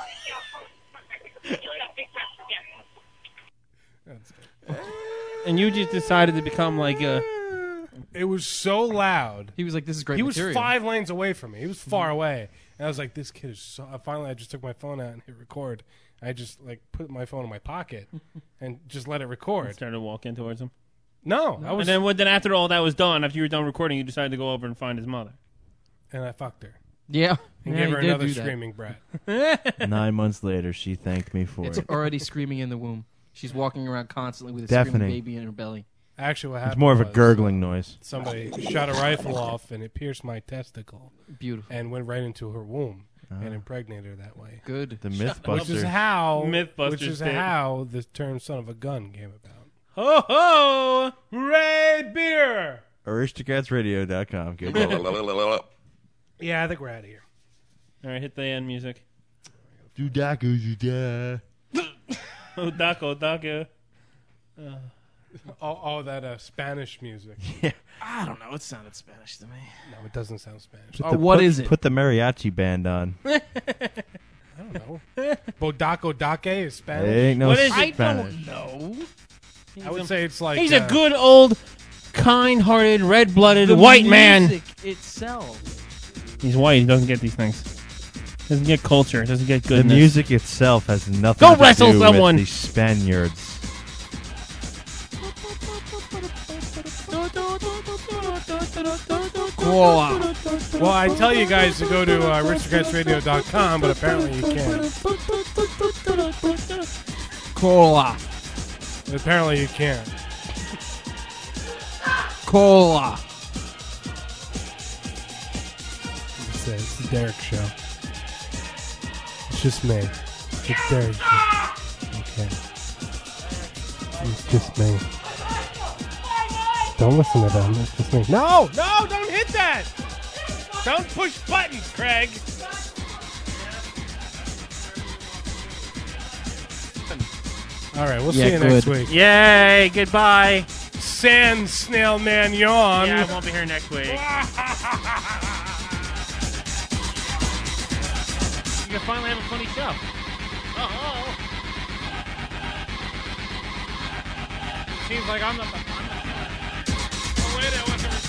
That's it. And you just decided to become like a. It was so loud. He was like, "This is great He material." was five lanes away from me. He was far away, and I was like, "This kid is so." Finally, I just took my phone out and hit record. I just like put my phone in my pocket and just let it record. Started walking towards him. No, I was, And then, when- then after all that was done, after you were done recording, you decided to go over and find his mother. and I fucked her Yeah, and yeah, gave her you did another do that. screaming brat. Nine months later, she thanked me for It's it. already screaming in the womb. She's walking around constantly with a Deafening. screaming baby in her belly. Actually, what It's happened more of a was gurgling noise. Somebody shot a rifle off, and it pierced my testicle. Beautiful. And went right into her womb and impregnated her that way. Good. The Which Mythbusters. is how. Mythbusters Which is did. how the term "son of a gun" came about. Ho ho! Ray beer. Aristocrats Radio dot com. Good. Yeah, I think we're out of here. All right, hit the end music. Dudako, duda. Oh, Daco, Daco. Uh, Oh, oh that uh, Spanish music. Yeah. I don't know. It sounded Spanish to me. No, it doesn't sound Spanish. Put Oh, the- what put- is it? Put the mariachi band on. I don't know. Bodako Dake is Spanish. It ain't no What is it? I Spanish. don't know. I would say it's like He's uh, a good old, kind-hearted, red-blooded The white man. music itself. He's white. He doesn't get these things. Doesn't get culture. Doesn't get The goodness. music itself has nothing Go to wrestle do someone. with the Spaniards. Cola. Well, I tell you guys to go to uh, aristocrats radio dot com, but apparently you can't. Cola. But apparently you can't. Cola. It's, a, it's the Derek Show. It's just me. It's the Derek Show. Okay. It's just me. Don't listen to them. It's just me. No! No! Don't hit that! Don't push buttons, Craig! All right, we'll Yeah, see you next good. week. Yay! Goodbye. Sand Snail Man yawn. Yeah, I won't be here next week. You can finally have a funny show. Oh. Seems like I'm not the. I'm not. Oh wait, I wasn't.